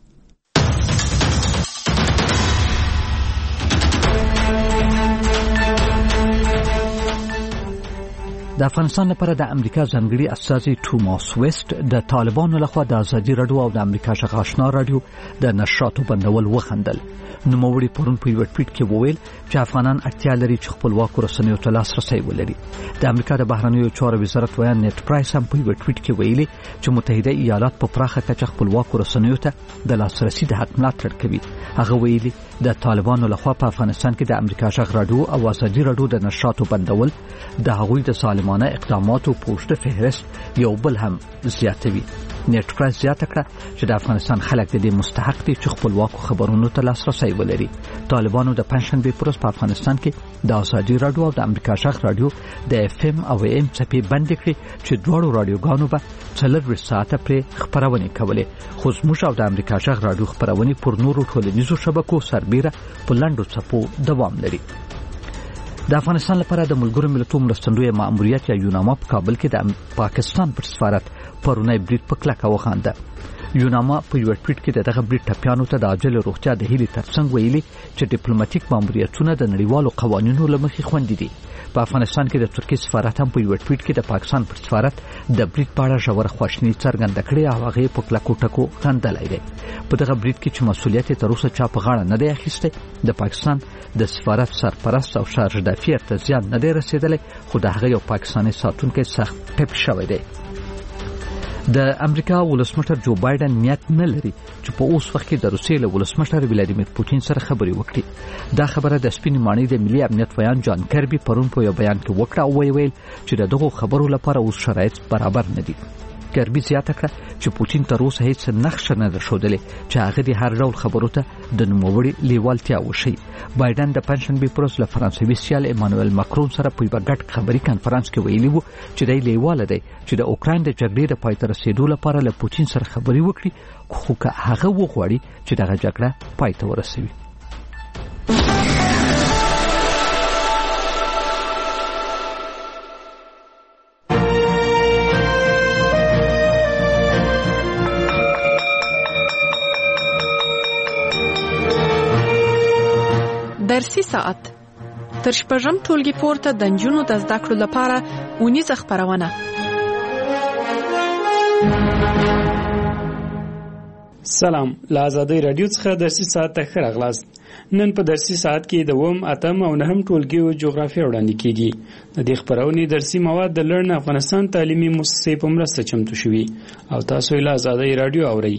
د افغانستان لپاره د امریکا ځانګړي استازي توماس ویسټ د طالبانو لخوا د ازادي راډیو او د امریکا غږ آشنا راډیو د نشراتو بندول وخندل. نوموړي پرون په یو ټویټ کې وویل چې افغانان اړتیا لري چې خپلواکو رسنیو ته لاسرسی ولري. د امریکا د بهرنیو چارو وزارت ویان نیټ پرایس هم په یو ټویټ کې ویلي چې متحده ایالات په پراخه کچه خپلواکو رسنیو ته د لاسرسي د حق ملاتړ کوي. هغه ویلي د طالبانو لخوا په افغانستان کې د امریکا غږ راډیو او ازادي راډیو د نشراتو بندول د هغوی د ظالمانه اقداماتو په اوږده فهرست یو بل هم زیاتوي. نیټ پرایس زیاته کړه چې د افغانستان خلک د دې مستحق دي چې خپلواکو خبرونو ته لاسرسی ولري. طالبانو د پنځشنبه پر ورځ په افغانستان کې د ازادي راډیو او د امریکا غږ راډیو د FM او AM څپې بند کړې چې دواړو راډیوګانو به 24 ساعته پر خبرونه کولې. خو زموږ او د امریکا غږ راډیو خبرونه پر نورو ټولنیزو شبکو سربېره په لنډو څپو دوام لري. د افغانستان لپاره د ملګرو ملتونو مرستندوی ماموریت یا یوناما په کابل کې د پاکستان پر سفارت پرونی برید په کلکه وخانده. یوناما په یو ټویټ کې دغه برید ټپیانو ته د عاجل روغتیا د هیلې ترڅنګ ویلي چې ډیپلوماټیک ماموریتونه د نړیوالو قوانینو له مخې خوندي دي. په افغانستان کې د ترکیې سفارت هم په یو ټویټ کې د پاکستان پر سفارت د برید په اړه ژوره خواشیني څرګنده کړې او هغه په کلکو ټکو خندلای دی. په دغه برید کې چې مسؤلیت تر اوسه چا په غاړه نه دی اخیسته، د پاکستان د سفارت سرپرست او شارژ دافیر ته زیان نه دی رسیدلی، خو د هغه یو پاکستاني ساتونکي سخت ټپي شوی دی. د امریکا ولسمشر جو بایدن نیت نه لري چې په اوس وخت کې د روسیې له ولسمشر ولادیمیر پوتین سره خبرې وکړي. دا خبره د سپین ماڼۍ د ملي امنیت ویان جان کربي پرون په یو بیان کې وکړه او ویل چې دغه خبرو لپاره اوس شرایط برابر نه دي. کربي زیاته کړه چې پوتین تر اوسه هیڅ نقشه نه درښودلې چې هغه د هر ډول خبرو ته د نوموړي لیوالتیا وشي. بایدن د پنځشنبه پر ورځ له فرانسوي سیال ایمانوئل ماکرون سره په یو ګډ خبري کانفرنس کې ویلي وو چې دی لیواله دی چې د اوکراین د جګړې د پای ته رسیدو لپاره له پوتین سره خبري وکړي، خو که هغه وغواړي چې دغه جګړه پای ته ورسوي. درسي ساعت تر شپږم ټولګي پورته د نجونو د زده کړو لپاره اونیزه خبرونه. سلام، له ازادي رادیو څخه درسي ساعت ته ښه راغلاست. نن په درسي ساعت کې د اووم، اتم او نهم ټولګیو جغرافیه وړاندې کیږي. د دې خبرونې درسي مواد د لرن افغانستان تعلیمي مؤسسې په مرسته چمتو شوي او تاسو یې له ازادي رادیو اورئ.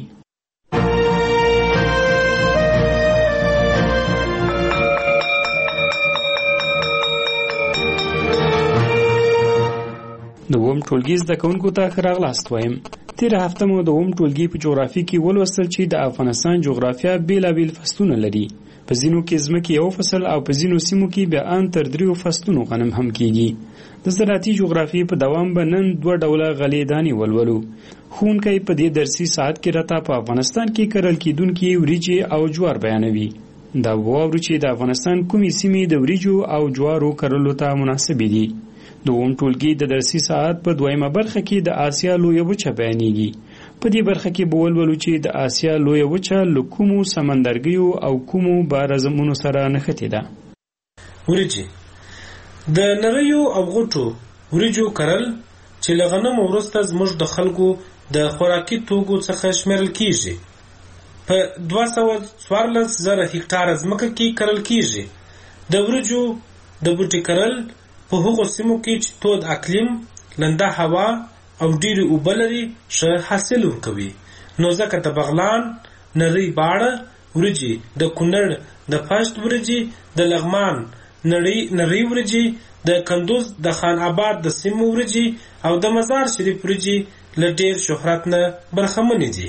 د اووم ټولګي زده کوونکو ته ښه راغلاست وایم. تېره هفته مو د اووم ټولګي په جغرافي کې ولوستل چې د افغانستان جغرافیه بیلابیل فصلونه لري. په ځینو کې ځمکې یو فصل او په ځینو سیمو کې بیا ان تر 3 فصلونو غنم هم کیږي. د زراعتي جغرافي په دوام به نن 2 ډوله غلې دانې ولولو. ښوونکی په دې درسي ساعت کې راته په افغانستان کې کرل کېدونکي وریجې او جوار بیانوي. دا واورو چې د افغانستان کومې سیمې د وریجو او جوارو کرلو ته مناسبې دي. د اووم ټولګي د درسي ساعت په دویمه برخه کې د آسیا لویه وچه بیانېږي. په دې برخه کې به ولولو چې د آسیا لویه وچه له کومو سمندرګیو او کومو بارزمونو سره نښتې ده. وریجې د نریو او غوټو وریجو کرل چې له غنمو وروسته زموږ د خلکو د خوراکي توکو څخه شمیرل کیږي. په 214,000 هکټاره ځمکه کې کرل کیږي. د وریجو د بوټي کرل په هغو سیمو کې چې تود اقلیم، لنده هوا او ډېرې اوبه لري ښه حاصل ورکوي. نو ځکه د بغلان، نری باړه وریجې، د کونړ د پشت وریجې، د لغمان نری وریجې، د کندوز د خان آباد د سیمو وریجې او د مزار شریف وریجې له ډېر شهرت نه برخمنې دي.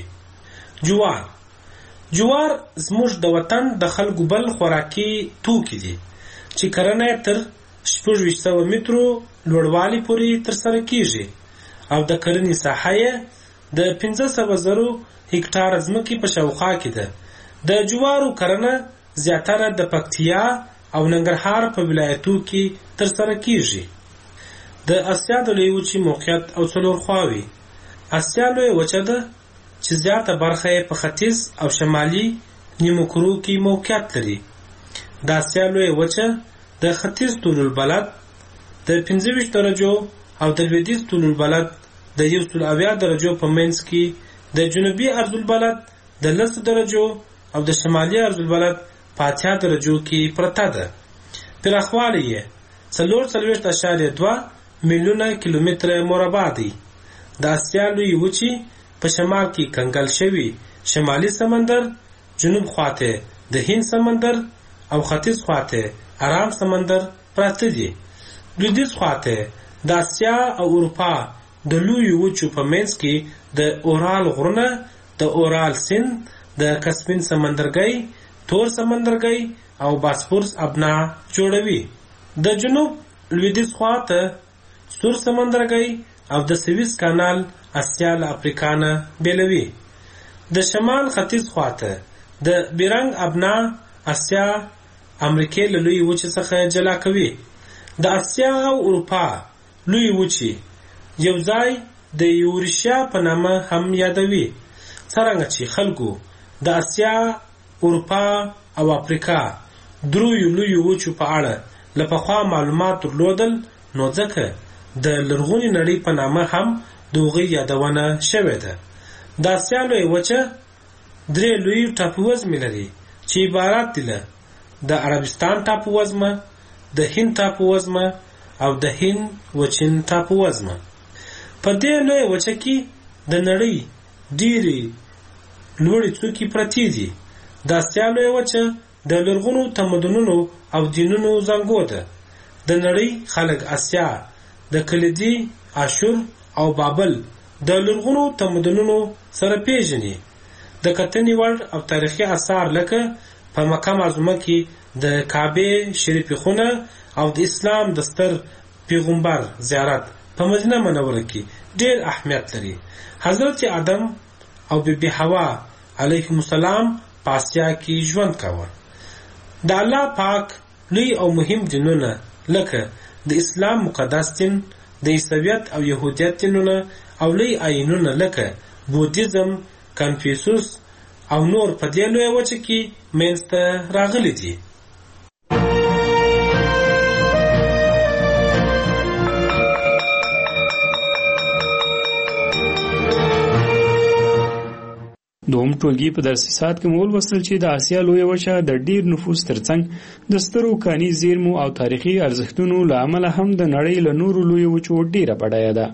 جوار زموږ د وطن د خلکو بل خوراکي توکي دي چې کرنه تر 600 مترو لوړوالي پورې ترسره کیږي او د کرنې ساحه یې د 1500 هکټار ځمکې په شاوخوا کې ده. د جوارو کرنه زیاتره د پکتیا او ننګرهار په ولایتو کې ترسره کیږي. د اسیا د لوی وچې موقعیت او څلور خواوې. اسیا لوی وچه ده چې زیاته برخه یې په ختیځ او شمالي نیمو کرو کې موقعیت لري. د اسیا لوی وچه د ختیځ طول البلد د 25 درجو او د لویدیځ طول البلد د 170 درجو په منځ کې، د جنوبي عرض البلد د 10 درجو او د شمالي عرض البلد په 80 درجو کې پرته ده. پراخوالی یې 4.2 میلیونه کیلومتر مربع دی. د اسیا لوی وچې په شمال کې کنګل شوی شمالي سمندر، جنوب خواته د هند سمندر او ختیځ خواته ارام سمندر پراته دي. لویدیځ خواته د اسیا او اروپا د لوی وچو په منځ کې د اورال غرونه، د اورال سیند، د کسپین سمندرګي، تور سمندرګي او باسفورس ابنا جوړوي. د جنوب لویدیځ خواته سور سمندرګي او د سویس کانال اسیا له افریقا نه بیلوي. د شمال ختیځ خواته د بیرنګ ابنا اسیا امریکا له لوی وچې څخه جلا کوي. د اسیا او اروپا لوی وچې یو ځای د یورشیا په نامه هم یادوي. څرنګه چې خلکو د اسیا، اروپا او افریقا دریو لوی وچو په اړه له پخوا معلومات درلودل، نو ځکه د لرغونې نړۍ په نامه هم د هغوی یادونه شوې ده. د اسیا لوی وچه 3 لوی ټاپووزمې لري چې عبارت دي له د عربستان ټاپووزمه، د هند ټاپووزمه او د هند وچین ټاپووزمه. په دې لوی وچه کې د نړۍ ډېرې لوړې څوکې پرتې دي. د اسیا لوی وچه د لرغونو تمدنونو او دینونو زانګو ده. د نړۍ خلک اسیا د کلیدي، اشور او بابل د لرغونو تمدنونو سره پیژني. د کتنې وړ او تاریخي آثار لکه په مکه معظمه کې د کعبه شریفه خونه او د اسلام د ستر پیغمبر زیارت په مدینه منوره کې ډېر اهمیت لري. حضرت آدم او بیبي حوا علیهم السلام په اسیا کې ژوند کاوه. د الله پاک لوی او مهم دینونه لکه د اسلام مقدس دین، د عیسویت او یهودیت دینونه او لوی آیینونه لکه بودیزم، کنفیوسوس او نور په دې لوی وچه کې منځته راغلي دي. دوم ټولګي په درسي ساعت کې مول وصل چې د اسیا لوی وچه د ډیر نفوس ترڅنګ د سترو کاني زیرمو او تاریخي ارزښتونو له امله هم د نړۍ له نورو لوی وچو ډیره بډایه ده.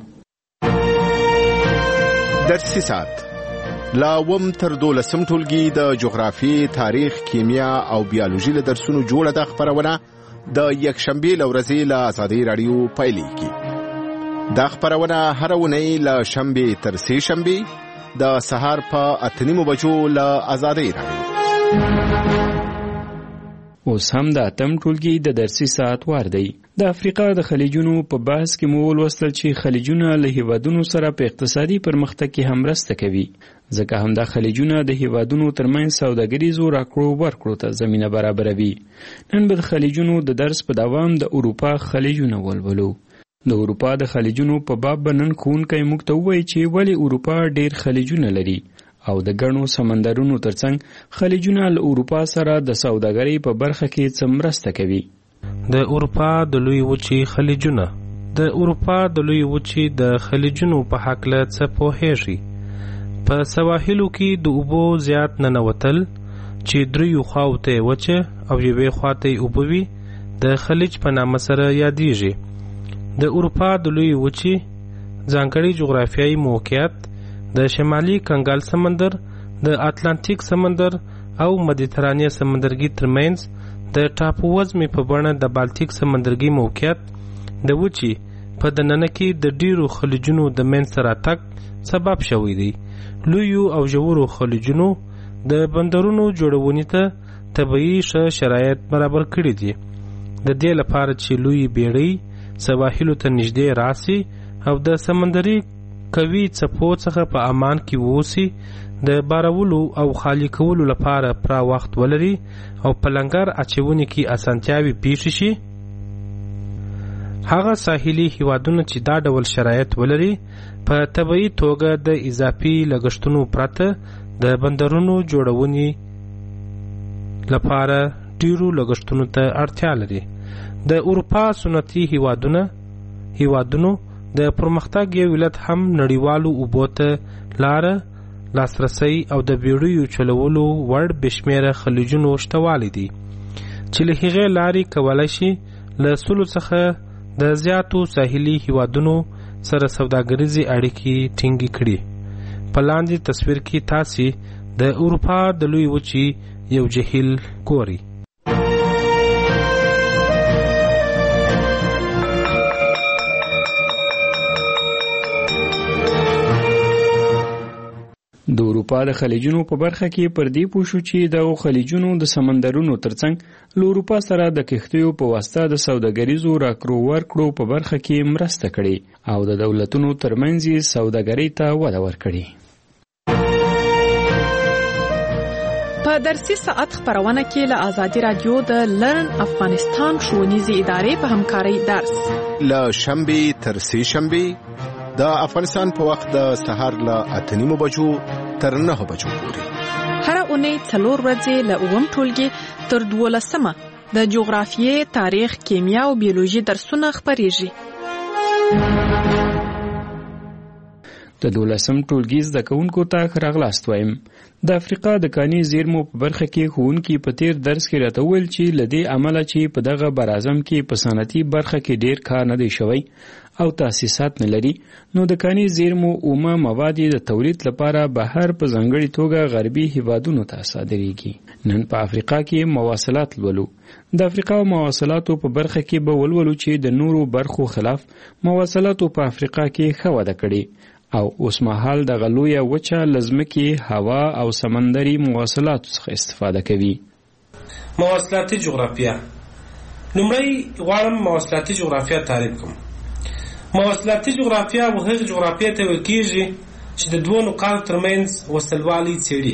درسي ساعت لا وم تر 12 ټولګي د جغرافي، تاریخ، کیمیا او بیولوژي له درسونو جوړه ده. خبرونه د یکشنبه لورځي له آزادي رادیو پایلیږي. دا خبرونه هر ونی له شنبه تر سه شنبه د سهار په 8:30 بجو له آزادي رادیو. اوس هم د اتم ټولګي د درسي ساعت وار دی. د افریقا د خلیجونو په بحث کې مول وصل چې خلیجونه له هیوادونو سره په اقتصادي پرمختګ کې هم مرسته کوي، ځکه هم د خلیجونه د هیوادونو ترمنځ سوداګریزو راکړو ورکړو ته زمینه برابروي. نن به د خلیجونو د درس په دوام د اروپا خلیجونه ولولو. د اروپا د خلیجونو په باب بنن ښوونکی موږ ته ووایي چې ولې اروپا ډیر خلیجونه لري او د ګڼو سمندرونو ترڅنګ خلیجونه له اروپا سره د سوداګرۍ په برخه کې څه مرسته کوي. د اروپا د لوی وچې خلیجونه. د اروپا د لوی وچې د خلیجونو په هکله څه پوهیږي؟ په سواحلو کې د اوبو زیات ننوتل چې دریو خواوته وچه او یوې خواته اوبه وي د خلیج په نامه سره یادیږي. د اروپا د لوی وچې ځانګړی جغرافیایي موقعیت د شمالي کنګال سمندر، د اتلانتیک سمندر او مدیترانه سمندرګي ترمنځ د ټاپووزمې په بڼه د بالتیک سمندرګي موقعیت د وچې په دننه کې د ډیرو خلیجونو د منځته راتګ سبب شوی دی. لویو او ژورو خلیجونو د بندرونو جوړونې ته طبیعي شرایط برابر کړي دي، د دې لپاره چې لوی بیړۍ سواحلو ته نږدې راسي او د سمندري کوي څپو څخه په امان کې ووسی د بارولو او خالی کولو لپاره پوره وخت ولري او په لنګر اچونې کې اسانتیاوي پیښ شي. هغه ساحلي هیوادونه چې دا ډول شرایط ولري په طبیعي توګه د اضافي لګښتونو پرته د بندرونو جوړونې لپاره ډیرو لګښتونو ته اړتیا لري. د اروپا سنتي هیوادونو د پرمختګ یو علت هم نړیوالو اوبو ته لاره، لاسرسی او د بیړیو چلولو وړ بشمیره خلیجونو شتوالی دي چې له هغې لارې کولی شي له سلو څخه د زیاتو ساحلي هیوادونو سره سوداګریزې اړیکې ټینګې کړي. په لاندې تصویر کې تاسې د اروپا د لوی وچې یو جهیل ګورئ. د اروپا د خلیجونو په برخه کې پر دې پوه شو چې د خلیجونو د سمندرونو ترڅنګ له اروپا سره د کښتیو په واسطه د سوداګریزو راکړو ورکړو په برخه کې مرسته کړې او د دولتونو ترمنځ سوداګرۍ ته وده ورکړې. په درسي ساعت خبرونه کې له آزادي رادیو د لرن افغانستان ښوونیزې ادارې په همکارۍ درس له شنبې تر سې شنبې د افغانستان په وخت د سهار له 8:30 بجو تر 9 بجو پورې هر اونۍ 4 ورځې له 9 ټولګي تر 12 د جغرافیې، تاریخ، کیمیا او بیولوژي درسونه خبرېږي. د 12 ټولګي زده کوونکو ته راغلاست وایم. د افریقا د کاني زیرمو په برخه کې ښوونکي په تیر درس کې راته وویل چې له دې امله چې په دغه براعظم کې په صنعتي برخه کې ډیر کار نه دی شوی او تاسیسات نه لري، نو د کاني زیرمو اومه مواد د تولید لپاره بهر په ځانګړي توګه غربي هیوادونو ته صادریږي. نن په افریقا کې مواصلات لولو. د افریقا مواصلاتو په برخه کې به ولولو چې د نورو برخو خلاف مواصلاتو په افریقا کې ښه وده کړې او اوس مهال د غلویه وچه لزمکي هوا او سمندري مواصلاتو څخه استفاده کوي. مواصلاتي جغرافیه. لومړی غواړم مواصلاتي جغرافیه تعریف کوم. مواصلاتي جغرافیه هغه جغرافیه ته ویل کېږي چې د دوه نقاطو ترمنځ وصلوالي څېړي.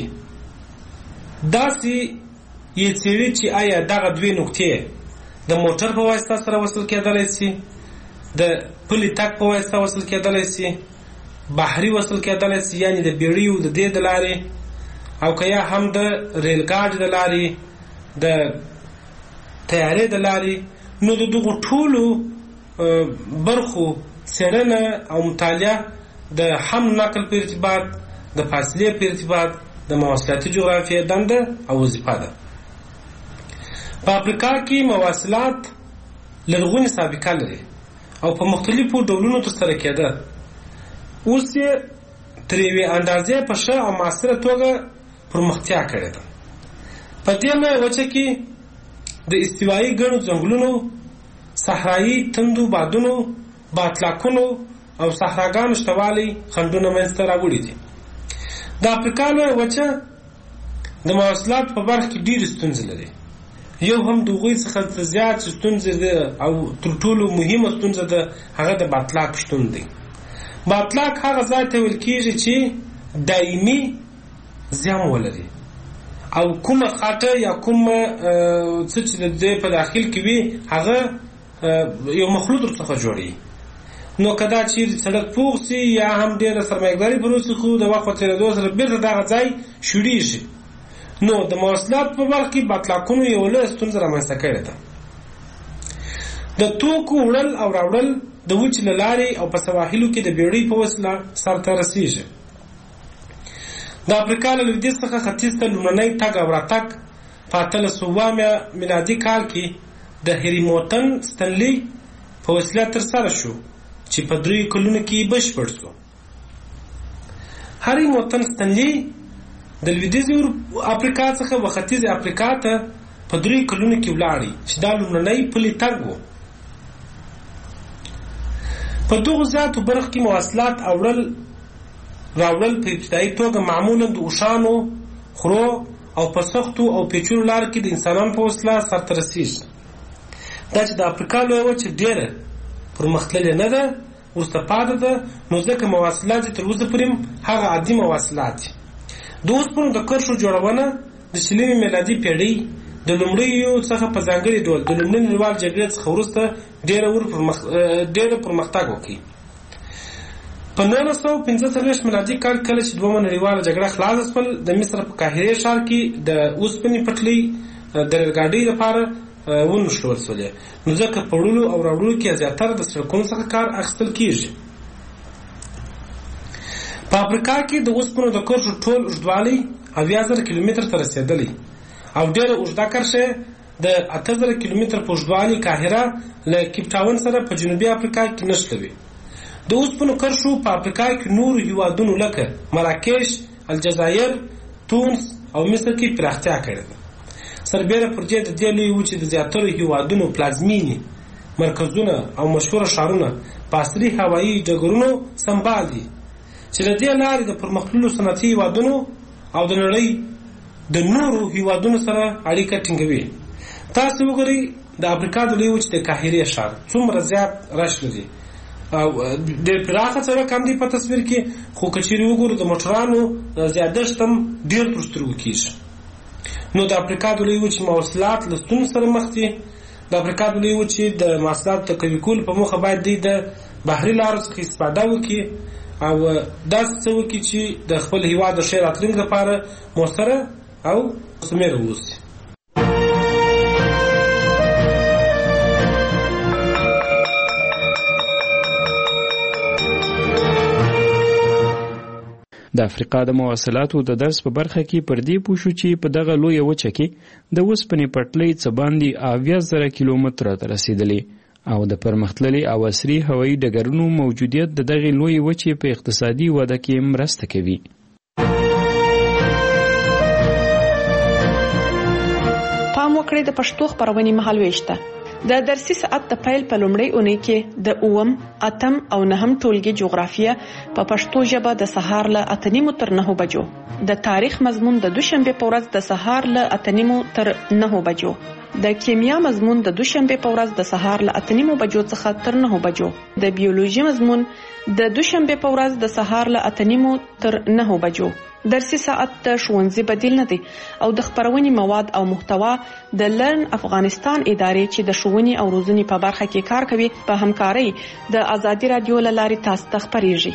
داسې یې څېړي چې آیا دغه دوه نقطې د موټر په واسطه سره وصل کېدلی شي، د پلي تګ په واسطه وصل کېدلی شي، بحري وصل کېدلی شي، یعنې د بیړیو د دې د لارې، او که یا هم د ریل ګاډي د لارې، د طیارې د لارې. نو د دغو ټولو برخو څېړنه او مطالعه د هم نقل په ارتباط، د فاصلې په ارتباط د مواصلاتي جغرافیې دنده او وظیفه ده. په افریقا کې مواصلات لرغونې سابقه لري او په مختلفو ډولونو ترسره کېده. اوس یې تر یوې اندازې په ښه او معاصره توګه پرمختیا کړې ده. په دې لویه وچه کې د استوایي ګڼو ځنګلونو، صحرایي تندو بادونو، باطلاقونو او صحراګانو شتوالی خنډونه منځته راوړي دي. د افریقا لویه وچه د مواصلاتو په برخه کې ډېرې ستونزې لري. یو هم د هغوی څخه زیات ستونزې ده او تر ټولو مهمه ستونزه ده هغه د باطلاق شتون دی. باطلاق هغه ځای ته ویل کېږي چې دایمي زیان ولري او کومه خاطه یا کومه څه چې د دې په داخل کې وي هغه یو مخلوط ورڅخه جوړي. نو کدا چې سړک پوخ سي یا هم ډېره سرمایه‌داري پر وسه خو د وخت په تېرېدو سره بیرته دغه ځای شوړېږي. نو د مواصلات په برخه کې باطلاقونو یو لویه ستونزه رامنځته کړې ده. د توکو وړل او راوړل د وچې له لارې او په سواحلو کې د بیړۍ په وسیله سرته رسېږي. د افریقا له لویدیځ څخه ختیځ ته لومړنی تګ او راتګ په 1800 میلادي کال کې د هریموټن ستنلي په وسیله ترسره شو چې په 3 کلونو کې بشپړ شو. هریموټن ستنلي د لویدیځې افریقا څخه و ختیځې افریقا ته په 3 کلونو کې ولاړی چې دا لومړنی پلي تګ و. په دغو زیاتو برخو کې مواصلات راوړل په ابتدایي توګه معمولا د اوښانو، خرو او په سختو او پیچلو لارو کې د انسانانو په وسیله سرته رسېږي. دا چې د افریقا لویه وچه ډېره پرمختللې نه ده وروسته پاتې ده، نو ځکه مواصلات تر اوسه پورې هغه عادي مواصلات دي. د اوسپنو د کرښو جوړونه د شلمې میلادي پیړۍ د لومړیو څخه په ځانګړي ډول د لومړۍ نړیوال جګړې څخه وروسته ډېره پرمختګ وکړي. په 1945 میلادي کال کله چې دویمه نړیواله جګړه خلاصه شول، د مصر په قاهره ښار کې د اوسپنې پټلۍ د ریلګاډۍ لپاره ونښلول شولې، نو ځکه په وړلو او راوړلو کې زیاتره د سړکونو څخه کار اخیستل کېږي. په افریقا کې د اوسپنو د کرښو ټول اوږدوالی 80,000 کیلومتر ته رسېدلی او ډېره اوږده کرښه د 8,000 کیلومتر په اوږدوالي قاهره له کیپ ټاون سره په جنوبي افریقا کې نښلوي. د اوسپنو کرښو په افریقا کې نورو هیوادونو لکه مراکش، الجزایر، تونس او مصر کې پراختیا کړې ده. سربیره پر دې د دې لویې وچې د زیاترو هیوادونو پلازمینې مرکزونه او مشهوره ښارونه په عصري هوایي ډګرونو سمبال دي چې د دې لارې د پرمختللو صنعتي هیوادونو او د نړۍ د نورو هیوادونو سره اړیکه ټینګوي. تاسو وګورئ د افریقا د لویې وچې د قاهرې ښار څومره زیات رش لري او ډېر پراخه سړک هم دی په تصویر کې، خو که چیرې وګورو د موټرانو زیادښت هم ډېر تر سترګو کېږي. نو د افریقا د لویې وچې مواصلات له ستونزو سره مخ دي. د افریقا د لویې وچې د مواصلاتو د قوي کولو په موخه باید دوی د بحري لارو څخه استفاده وکړي او داسې څه وکړي چې د خپل هېواد د ښې راتلونکي لپاره مؤثره او مثمره واوسي. د افریقا د مواصلاتو د درس په برخه کې پر دې پوه شو چې په دغه لویه وچه کې د اوسپنې پټلۍ څه باندې 70,000 کیلومتره ته رسېدلې او د پرمختللي او عصري هوایي ډګرونو موجودیت د دغې لویې وچې په اقتصادي وده کې مرسته کوي. پام وکړئ د پښتو خپرونې مهالوېش ته. د درسي ساعت د پیل په لومړۍ اونۍ کې د 8، 8 او 9 ټولګي جغرافیه په پښتو ژبه د سهار له 8:30 تر 9 بجو، د تاریخ مضمون د دوشنبه په ورځ د سهار له 8:30 تر 9 بجو، د کیمیا مضمون د دوشنبه په ورځ د سهار له 8:30 بجو څخه تر 9 بجو، د بیولوژي مضمون د دوشنبه په ورځ د سهار له 8:30 تر 9 بجو. درسي ساعت د ښوونځي بدیل نه دی او د خپرونې مواد او محتوا د لرن افغانستان ادارې چې د ښوونې او روزنې په برخه کې کار کوي په همکارۍ د آزادي رادیو له لارې تاسو ته خپریږي.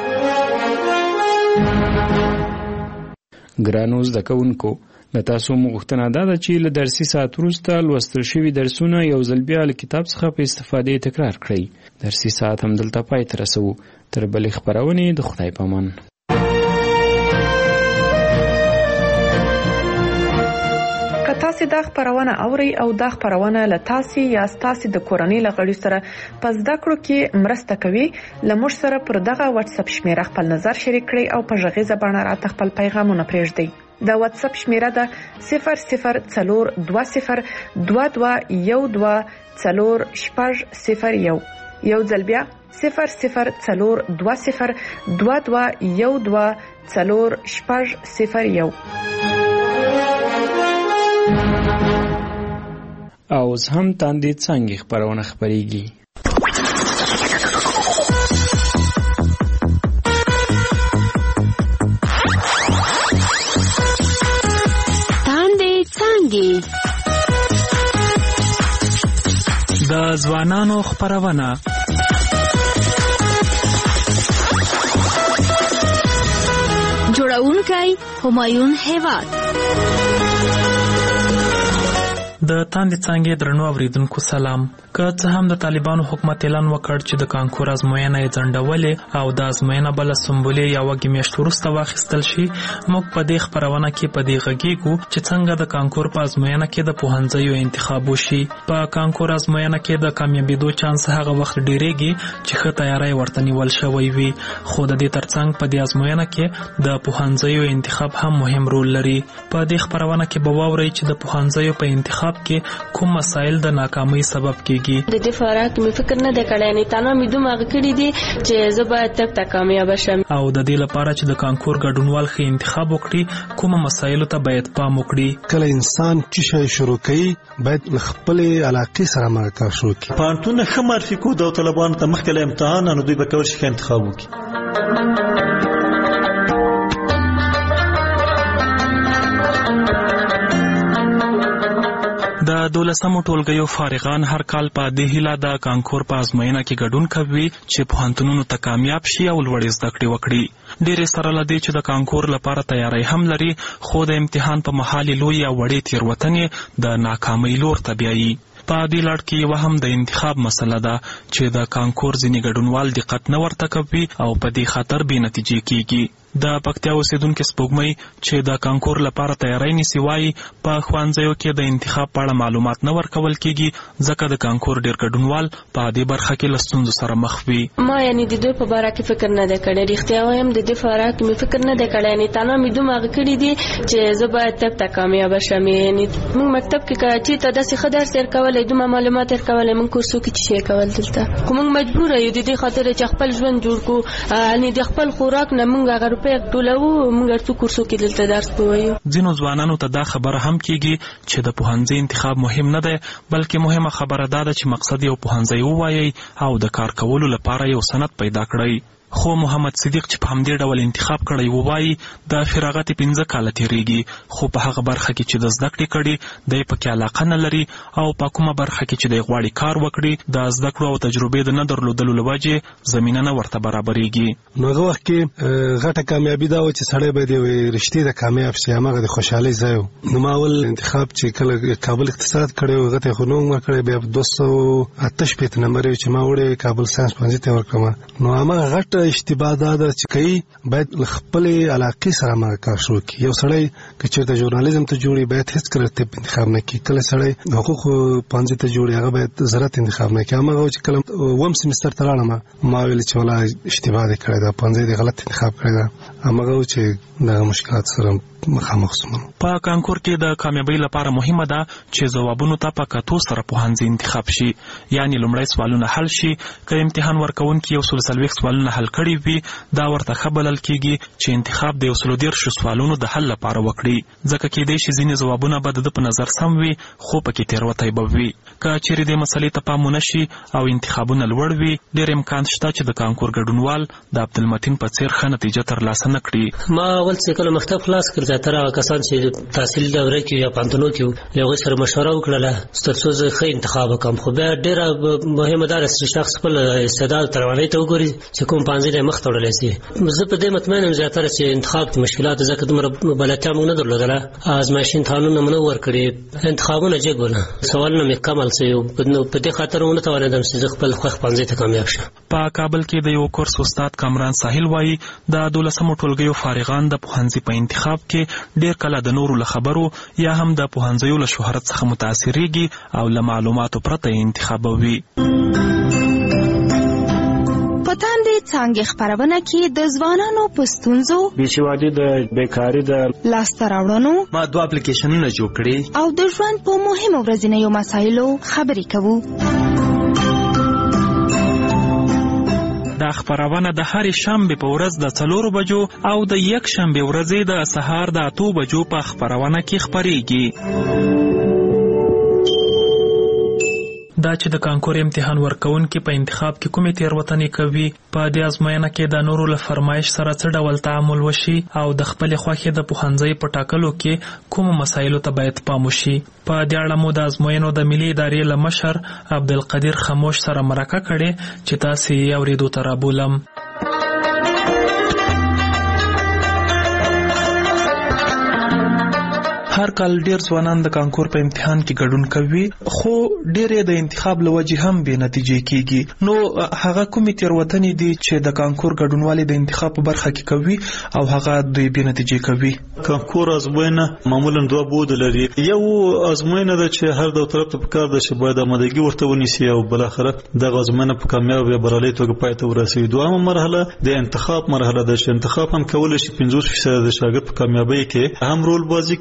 ګرانو زده کوونکو، له تاسو غوښتنه ده چې له درسي ساعت وروسته لوستل شوي درسونه یو ځل بیا له کتاب څخه په استفادې تکرار کړئ. درسي ساعت همدلته پای ته رسوو. تر بلې خپرونې د خدای په امان. که تاسو دا خپرونه اورئ او دا خپرونه له تاسو یا تاسو د کورنۍ له غړي سره په زده کړو کې مرسته کوي، لمر سره پر دغه واتس اپ شمیره خپل نظر شریک کړئ او په غږیزه بڼه راته خپل پیغامونه پرېږدئ. د واتس اپ شمیره ده 004212124001. یو ځل بیا 004212124001. او هم تاندې څنګه خبرونه خبريږي. تاندې څنګه د ځوانانو خبرونه جوړونکی همایون هیواد. د تاندې څنګه درنو اوریدونکو سلام. که څه هم د طالبانو حکومت اعلان وکړ چې د کانکور ازموینه یې ځنډولې او د ازموینه بل سمبولې یو وګړي میاشت وروسته واخیستل شي، موږ په دې خبرونه کې په دې غږیږو چې څنګه د کانکور په ازموینه کې د پوهنځیو انتخاب وشي. په کانکور ازموینه کې د کامیابیدو چانس هغه وخت ډیریږي چې ښه تیاری ورته نیول شوی وي، خو د دې ترڅنګ په دې ازموینه کې د پوهنځیو انتخاب هم مهم رول لري. په دې خبرونه کې به واورئ چې د پوهنځیو په انتخاب انتخاب کې کوم مسایل د ناکامۍ سبب کیږي؟ د دې فارق مې فکر نه دی کړی، نه تنه مې دومره کړی دي چې زه باید تک کامیاب شم. او د دې لپاره چې د کانکور ګډونوال ښه انتخاب وکړي کوم مسایلو ته باید پام وکړي؟ کله انسان چې شی شروع کوي باید خپل علاقې سره مرکه شروع کړي. پانتون ښه معرفي کو د طالبانو ته مخکې له امتحان نو دوی به کول شي انتخاب وکړي. د 12مو ټولګیو فارغان هر کال په دې هیله د کانکور په ازموینه کې ګډون کوي چې پوهنتونونو ته کامیاب شي او لوړې زده کړې وکړي. ډېرې سره له دې چې د کانکور لپاره تیاری هم لري، خو د امتحان په مهال لوی او وړې تېروتنې د ناکامۍ لور ته بیایي. په دې لړ کې یوه هم د انتخاب مسله ده چې د کانکور ځینې ګډونوال دقت نه ورته کوي او په دې خاطر بې نتیجې کیږي. د پکتیا اوسیدونکي سپوږمۍ چې د کانکور لپاره تیاری نیسي وایي په ښوونځیو کې د انتخاب په اړه معلومات نه ورکول کیږي ځکه د کانکور ډېر ګډونوال په دې برخه کې له ستونزو سره مخ وي. ما یعنی د دوی په باره کې فکر نه دی کړی، رښتیا وایم د دې په باره کې مې فکر نه دی کړی، یعنې تنه مې دومره کړي دي چې زه باید تک ته کامیاب شم. یعنې موږ مکتب کې چې ته داسې ښه درس تېر کولی، دومره معلومات تېر کولی، موږ کورسو کې څه شی کول دلته، خو موږ مجبوره یو د دې خاطر چې خپل ژوند جوړ کړو، یعنې د خپل خوراک نه موږ هغه روپۍ ټولوو، موږ څو کورسو کې دلته درس ووایو. ځینو ځوانانو ته دا خبره هم کیږي چې د پوهنځي انتخاب مهم نه دی، بلکې مهمه خبره دا ده چې مقصد یو پوهنځی ووایي او د کار کولو لپاره یو سند پیدا کړئ. خو محمد صدیق چې په همدې ډول انتخاب کړی ووایي د فراغت 15 کاله تیریږي، خو په هغه برخه کې چې د زده کړې کړي دی پکې علاقه نه لري او په کومه برخه کې چې دی غواړي کار وکړي د زده کړو او تجربې د نه درلودلو له وجې زمینه نه ورته برابرېږي. نو هغه وخت کې غټه کامیابي دا و چې سړی باید یو رښتې د کامیاب شي، هماغه د خوشحالۍ ځای و. نو ما اول انتخاب چې کله کابل اقتصاد کړی و هغه ته خو نوم ورکړی، بیا 258 نمبر چې ما وړی کابل ساینس پوهنځي ته ورکړم. نو هماغه غټ اشتباه دا ده چې کوي باید خپل علاقې سره مرکه شروع کړي. یو سړی که چېرته ژورنالیزم ته جوړي باید هېڅکله طب انتخاب نه کړي. کله سړی حقوق پوهنځي ته جوړي هغه باید زراعت انتخاب نه کړي. هماغه چې کله اووم سیمستر ته لاړم ما ویل چې ولا اشتباه دې کړی ده، پوهنځی دې غلط انتخاب کړی ده. هماغه چې دغه مشکلات سره مخامخ شوم. په کانکور کې د کامیابی لپاره مهمه ده چې ځوابونو ته په کتو سره پوهنځي انتخاب شي، یعنی لومړی سوالونه حل شي. که امتحان ورکوونکي 140 سوالونه حل کړي وي دا ورته ښه بلل کیږي چې انتخاب د 130 سوالونو د حل لپاره وکړي، ځکه کېدای شي ځینې ځوابونه به د په نظر سم وي خو پکې تېروتۍ به وي. که چیرې دې مسلې ته پام ونه شي او انتخابونه لوړ وي ډېر امکان شته چې د کانکور ګډونوال د عبدالمتین په څېر ښه نتیجه ترلاسه نه کړي. ما اول څه کله مکتب خلاص کړ زیاتره هغه کسان چې تحصیل دوره کې یا پانتونو کې له هغوی سره مشوره وکړله ترڅو زه ښه انتخاب وکړم. خو بیا ډېره مهمه دا ده چې شخص خپل استعداد توانایي ته وګوري چې کوم پوهنځي ته مخ ته وړلی شي. زه په دې مطمئن یم زیاتره چې انتخاب کې مشکلات ځکه دومره بلدتیا موږ نه درلودله، ازمایښتي امتحانونه مو نه ورکړي، انتخابونه جګ ول، سوالونه مې کم حل شوي، په دې خاطر ونه توانېدم چې زه خپل خوښ پوهنځي ته کامیاب شم. په کابل کې د یو کورس استاد کامران ساحل وایي د 12مو ټولګیو فارغان د پوهنځي په انتخاب کې ډېر کله د نورو له خبرو یا هم د پوهنځیو له شهرت څخه متاثرېږي او له معلوماتو پرته یې انتخابوي. په تاندې څانګې خپرونه کې د ځوانانو په ستونزو، بېسوادي د بیکاري د لاسته راوړنو، ما 2 اپلیکیشنونه جوړ کړي او د ژوند په مهمو ورځنیو مسایلو خبرې کوو. دا خپرونه د هرې شنبې په ورځ د 4 بجو او د یک شنبې ورځې د سهار د 8 بجو په خپرونه کې خپرېږي. دا چې د کانکور امتحان ورکوونکي په انتخاب کې کومې تېروتنې کوي، په دې ازموینه کې د نورو له فرمایش سره څه ډول تعامل وشي او د خپلې خوښې د پوهنځي په ټاکلو کې کومو مسایلو ته باید پام وشي. په دې اړه مو د ازموینو د ملي ادارې له مشر عبدالقدیر خموش سره مرکه کړې چې تاسې یې اورېدو ته رابولم. هر کال ډیر ځوانان د کانکور په امتحان کې ګډون کوي، خو ډیر د انتخاب له وجې هم بې نتیجې کیږي. نو هغه کومې تېروتنې دي چې د کانکور ګډونوالي د انتخاب په برخه کې کوي او هغه دوی بې نتیجې کوي؟ کانکور ازموینه معمولا 2 بود لري. یو ازموینه ده چې هر دوه طرف ته پکار ده چې باید آمادګي ورته ونیسي او بل اخره دغه ازموینه په کامیاب یا بریالي توګه پای ته ورسوي. دویمه مرحله د انتخاب مرحله ده چې انتخاب هم کولای شي 50% د شاګرد په کامیابی کې هم رول بازی کوي او د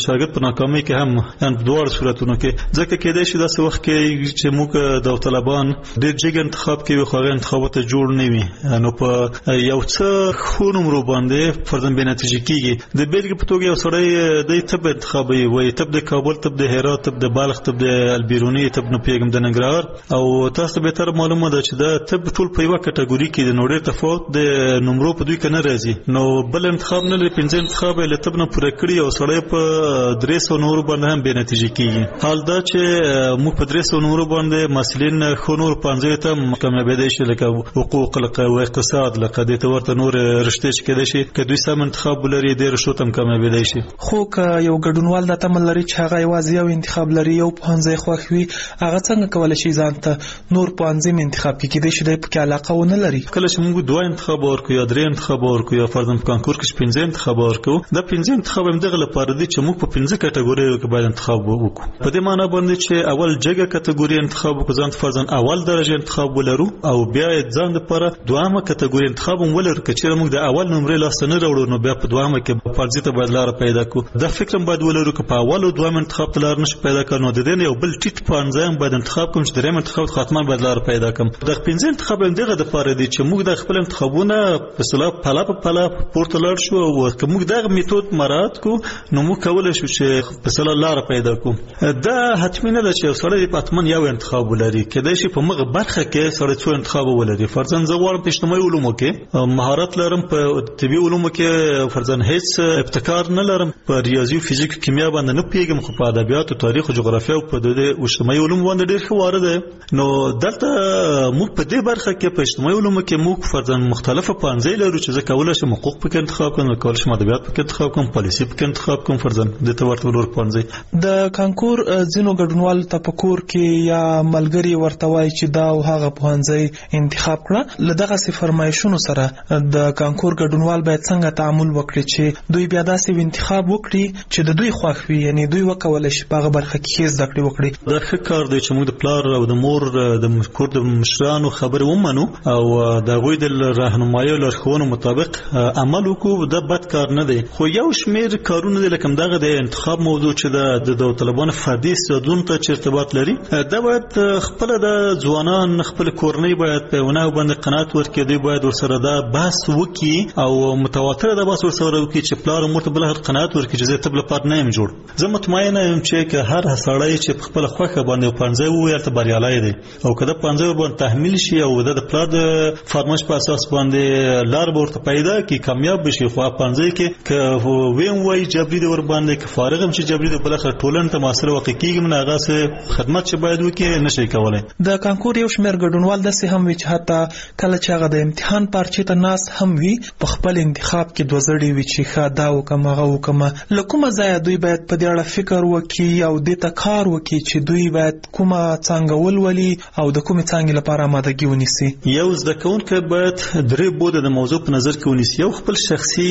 شاګرد په ناکامۍ کې هم ان دوه صورتونو کې ځکه کېدای شي داسې وخت کې چې موږ د طالبان ډېر جګ انتخاب کوي خو هغه انتخابات جوړ نه وي نو په یو څه خو نمرو باندې فرضاً به نتیجه کېږي د بیلګې په توګه یو سړی د تب انتخابي وي تب د کابل تب د هرات تب د بالغ تب د البیرونی تب نو پیغام د ننګرهار او تاسو به تر معلومه ده چې دا تب ټول په یو کټګوري کې د نوړې تفاوت د نمرو په دوی کې نه راځي نو بل انتخاب نه لري 15 انتخاب له تب نه پوره کړی او سړی په 300 نمرو باندې هم به نتیجه کېږي حال دا چې موږ په 300 نمرو باندې مسلین خو نور 15 ته کامیابې دي چې لکه حقوق او اقتصاد لکه د تورته نور رشته چې کېدای شي که دوی سم انتخاب لري د رشتو تم کامیابې دي شي خو که یو ګډونوال د تمل لري چې هغه یوازې یو انتخاب لري یو پنځه خوښوي هغه څنګه کولای شي ځان ته نور پنځه انتخاب کې کېدای شي د په علاقه ونه لري کله چې موږ دوه انتخاب ورکو یا درې انتخاب ورکو یا فرضاً په کانکور کې 15 انتخاب ورکو دا 15 انتخاب هم دغه لپاره دي چې موږ په 15 کټګوریو کې باید انتخاب وکړو په دې معنی باندې چې اول جګه کټګوري انتخاب وکړو ځان فرضاً اول درجه انتخاب ولرو او بیا ځان لپاره دوامه کټګوري انتخاب هم ولرو چې موږ د اول نمرې لاسته نه راوړو نو بیا په دوامه کې فرضي ته باید لار پیدا کړو دا فکر هم باید ولرو چې په اول او دوام انتخاب ته لار نشي پیدا کړو د دې یو بل ټیټ پانځه هم باید انتخاب کوم چې دریم انتخاب خاتمه باید لار پیدا کوم د 15 انتخاب هم دغه د پاره دي چې موږ د خپل انتخابونه په سلا پلا پورته لار شو او که موږ دغه میتود مراعات کو نو موږ کولای شو چې په سلا لار پیدا کوم دا حتمی نه ده چې سره په اتمن یو انتخاب ولري کله چې په مغه برخه کې سره څو انتخاب ولري فرضاً زه غواړم په اجتماعي علومو کې مهارت لرم په طبي علومو کې فرضاً هیڅ ابتکار نه لرم په ریاضي او فزیک کیمیا باندې نه پیګم خو په ادبیات او تاریخ او جغرافیا او په د اجتماعي علومو باندې ډېر ښه واره ده نو دلته موږ په دې برخه کې په اجتماعي علومو کې موږ فرضاً مختلفه پانځې لرو چې زه کولای شم حقوق په انتخاب کوم کولای شم ادبیات په انتخاب کوم پالیسي په انتخاب کوم فرضاً د تورته ورور پانځې د کانکور ځینو ګډونوال تفکر کې یا ملګری ورته وایي چې دا او هغه پانځې انتخاب کړه لدغه سي فرمایشونو سره د کانکور ګډونوال باید څنګه تعامل وکړي چې دوی بیا داسې انتخاب وکړي چې د دوی خوښ وي یعنی دوی وکولای شي په برخه کې زده کړې وکړي دا ښه کار دی چې موږ د پلار او د مور د کور د مشرانو خبرې ومنو او د غوی د راهنمایي او لارښوونو مطابق عمل وکړو دا بد کار نه دی خو یو شمیر کارونه دي لکه دغه د انتخاب موضوع چې د طالبانو فردي استعدادونو ته ارتباط لري دا باید خپل د ځوانان خپل کورنۍ باید په ونه باندې قناعت ورکړي دی باید ورسره دا بحث وکړي او متواتر دا بحث ورسره وکړي چې پلار مور ته بل هر قناعت ورکړي چې زه تبل پات نه یم جوړ زه مطمئن یم چې هر سړی چې خپل خوخه باندې پنځه وایي ته بریالي دی او کله پنځه باندې تحمیل شي او د پلار د فرمایش په اساس باندې لار ورته پیدا کی کامیاب بشي خو پنځه کې که ویم وای جبري د ور باندې که فارغم چې جبري د بل اخر ټولن ته ماسره وقې کیږي نه هغه سه خدمت چې باید وکړي نشي کولای د کانکور یو شمیر ګډونوال د سه هم وی چې حتی کله چې هغه د امتحان پارچې ته ناس هم وی په خپل انتخاب کې دوزړی وی چې ښه دا وکم هغه وکم لکه ځای دوی باید په دې اړه فکر وکړي او د تکار وکړي چې دوی باید کومه څنګه ولولي او د کومه څنګه لپاره آمادګي ونیسي یو زده کوونکی باید درې بوده د موضوع په نظر کې ونیسي یو خپل شخصي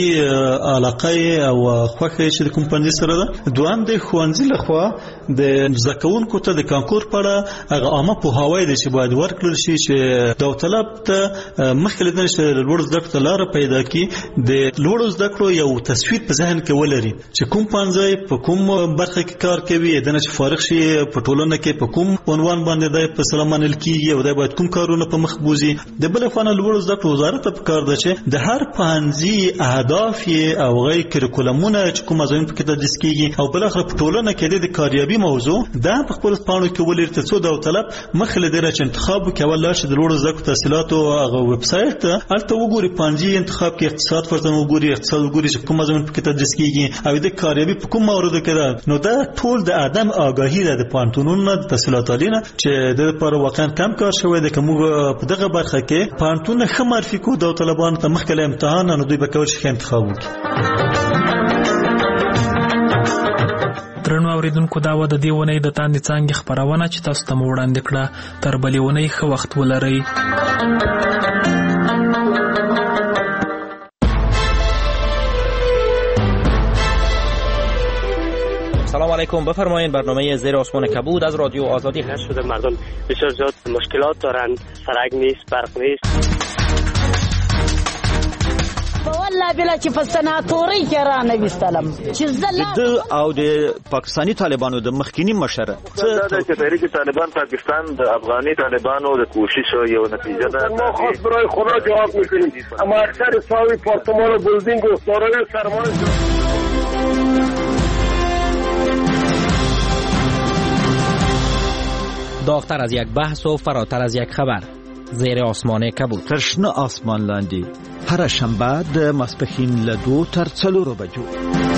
علاقه او خوښه چې د کمپنۍ سره ده دوام د خوانځي لخوا د زده کوونکو ته د کانکور په اړه هغه عامه پوهاوی دی چې باید ورکړل شي چې د طلب ته مخکې د لوړ زده کړو لپاره پیدا کی د لوړ زده کړو یو تصویر په ذهن کې ولري چې کوم پنځه په کوم برخه کې کار کوي دنه چې فارغ شي په ټولنه کې په کوم عنوان باندې د په سلامانل کیږي او د باید کوم کارونه په مخ بوزي د بل فن لوړ زده کړو وزارت په کار ده چې د هر پنځه اهداف او غیر کریکولمونه چې کوم ځین په کې تدریس کیږي او بل اخر په ټولنه کې د کاریابي موضوع دا په خپل پاڼو کې ولري ته څو د طلب مخله د راچ انتخاب کول لاشه د لوړ زده کړو تحصیلات او ویب سټ البته وګوري پنځه انتخاب کې اقتصاد فرضاً وګوري اقتصاد وګوري چې کوم ځین په کې تدریس کیږي او د کاریابي په کوم مورد کې ده نو دا ټول د ادم آگاهی ده د پانتونونو د تحصیلات عالیه چې د لپاره واقعا کم کار شوی د کوم په دغه برخه کې پانتون خمارفي کو د طالبانو ته مخکله امتحان نو دوی به کول شي انتخاب وکړي درنو اوریدونکو دا و د دې ونې د تاندې څنګه خبرونه چې تاسو ته وړاندې کړه تر بلې ونې ښه وخت ولرئ سلام علیکم بفرمایید برنامه زیر آسمان کبود از رادیو آزادی هست شده مردم بسیار زیاد مشکلات دارند سرک نیست برق نیست په والله بلا چې په سناتوري کې را نه وستلم چې د او د پاکستاني طالبانو د مخکینی مشر څه د تحریک طالبان پاکستان د افغاني طالبانو د کوشش یو نتیجه ده. ما خواست برای خدا جواب میکنیم اما اکثر ساوی پارتمان و بلدینگ و دارای سرمان داغتر از یک بحث و فراتر از یک خبر. زیر آسمان کبود. ترشنه آسمان لاندی. هر شنبه د ماسپښین له 2 تر 4 بجو.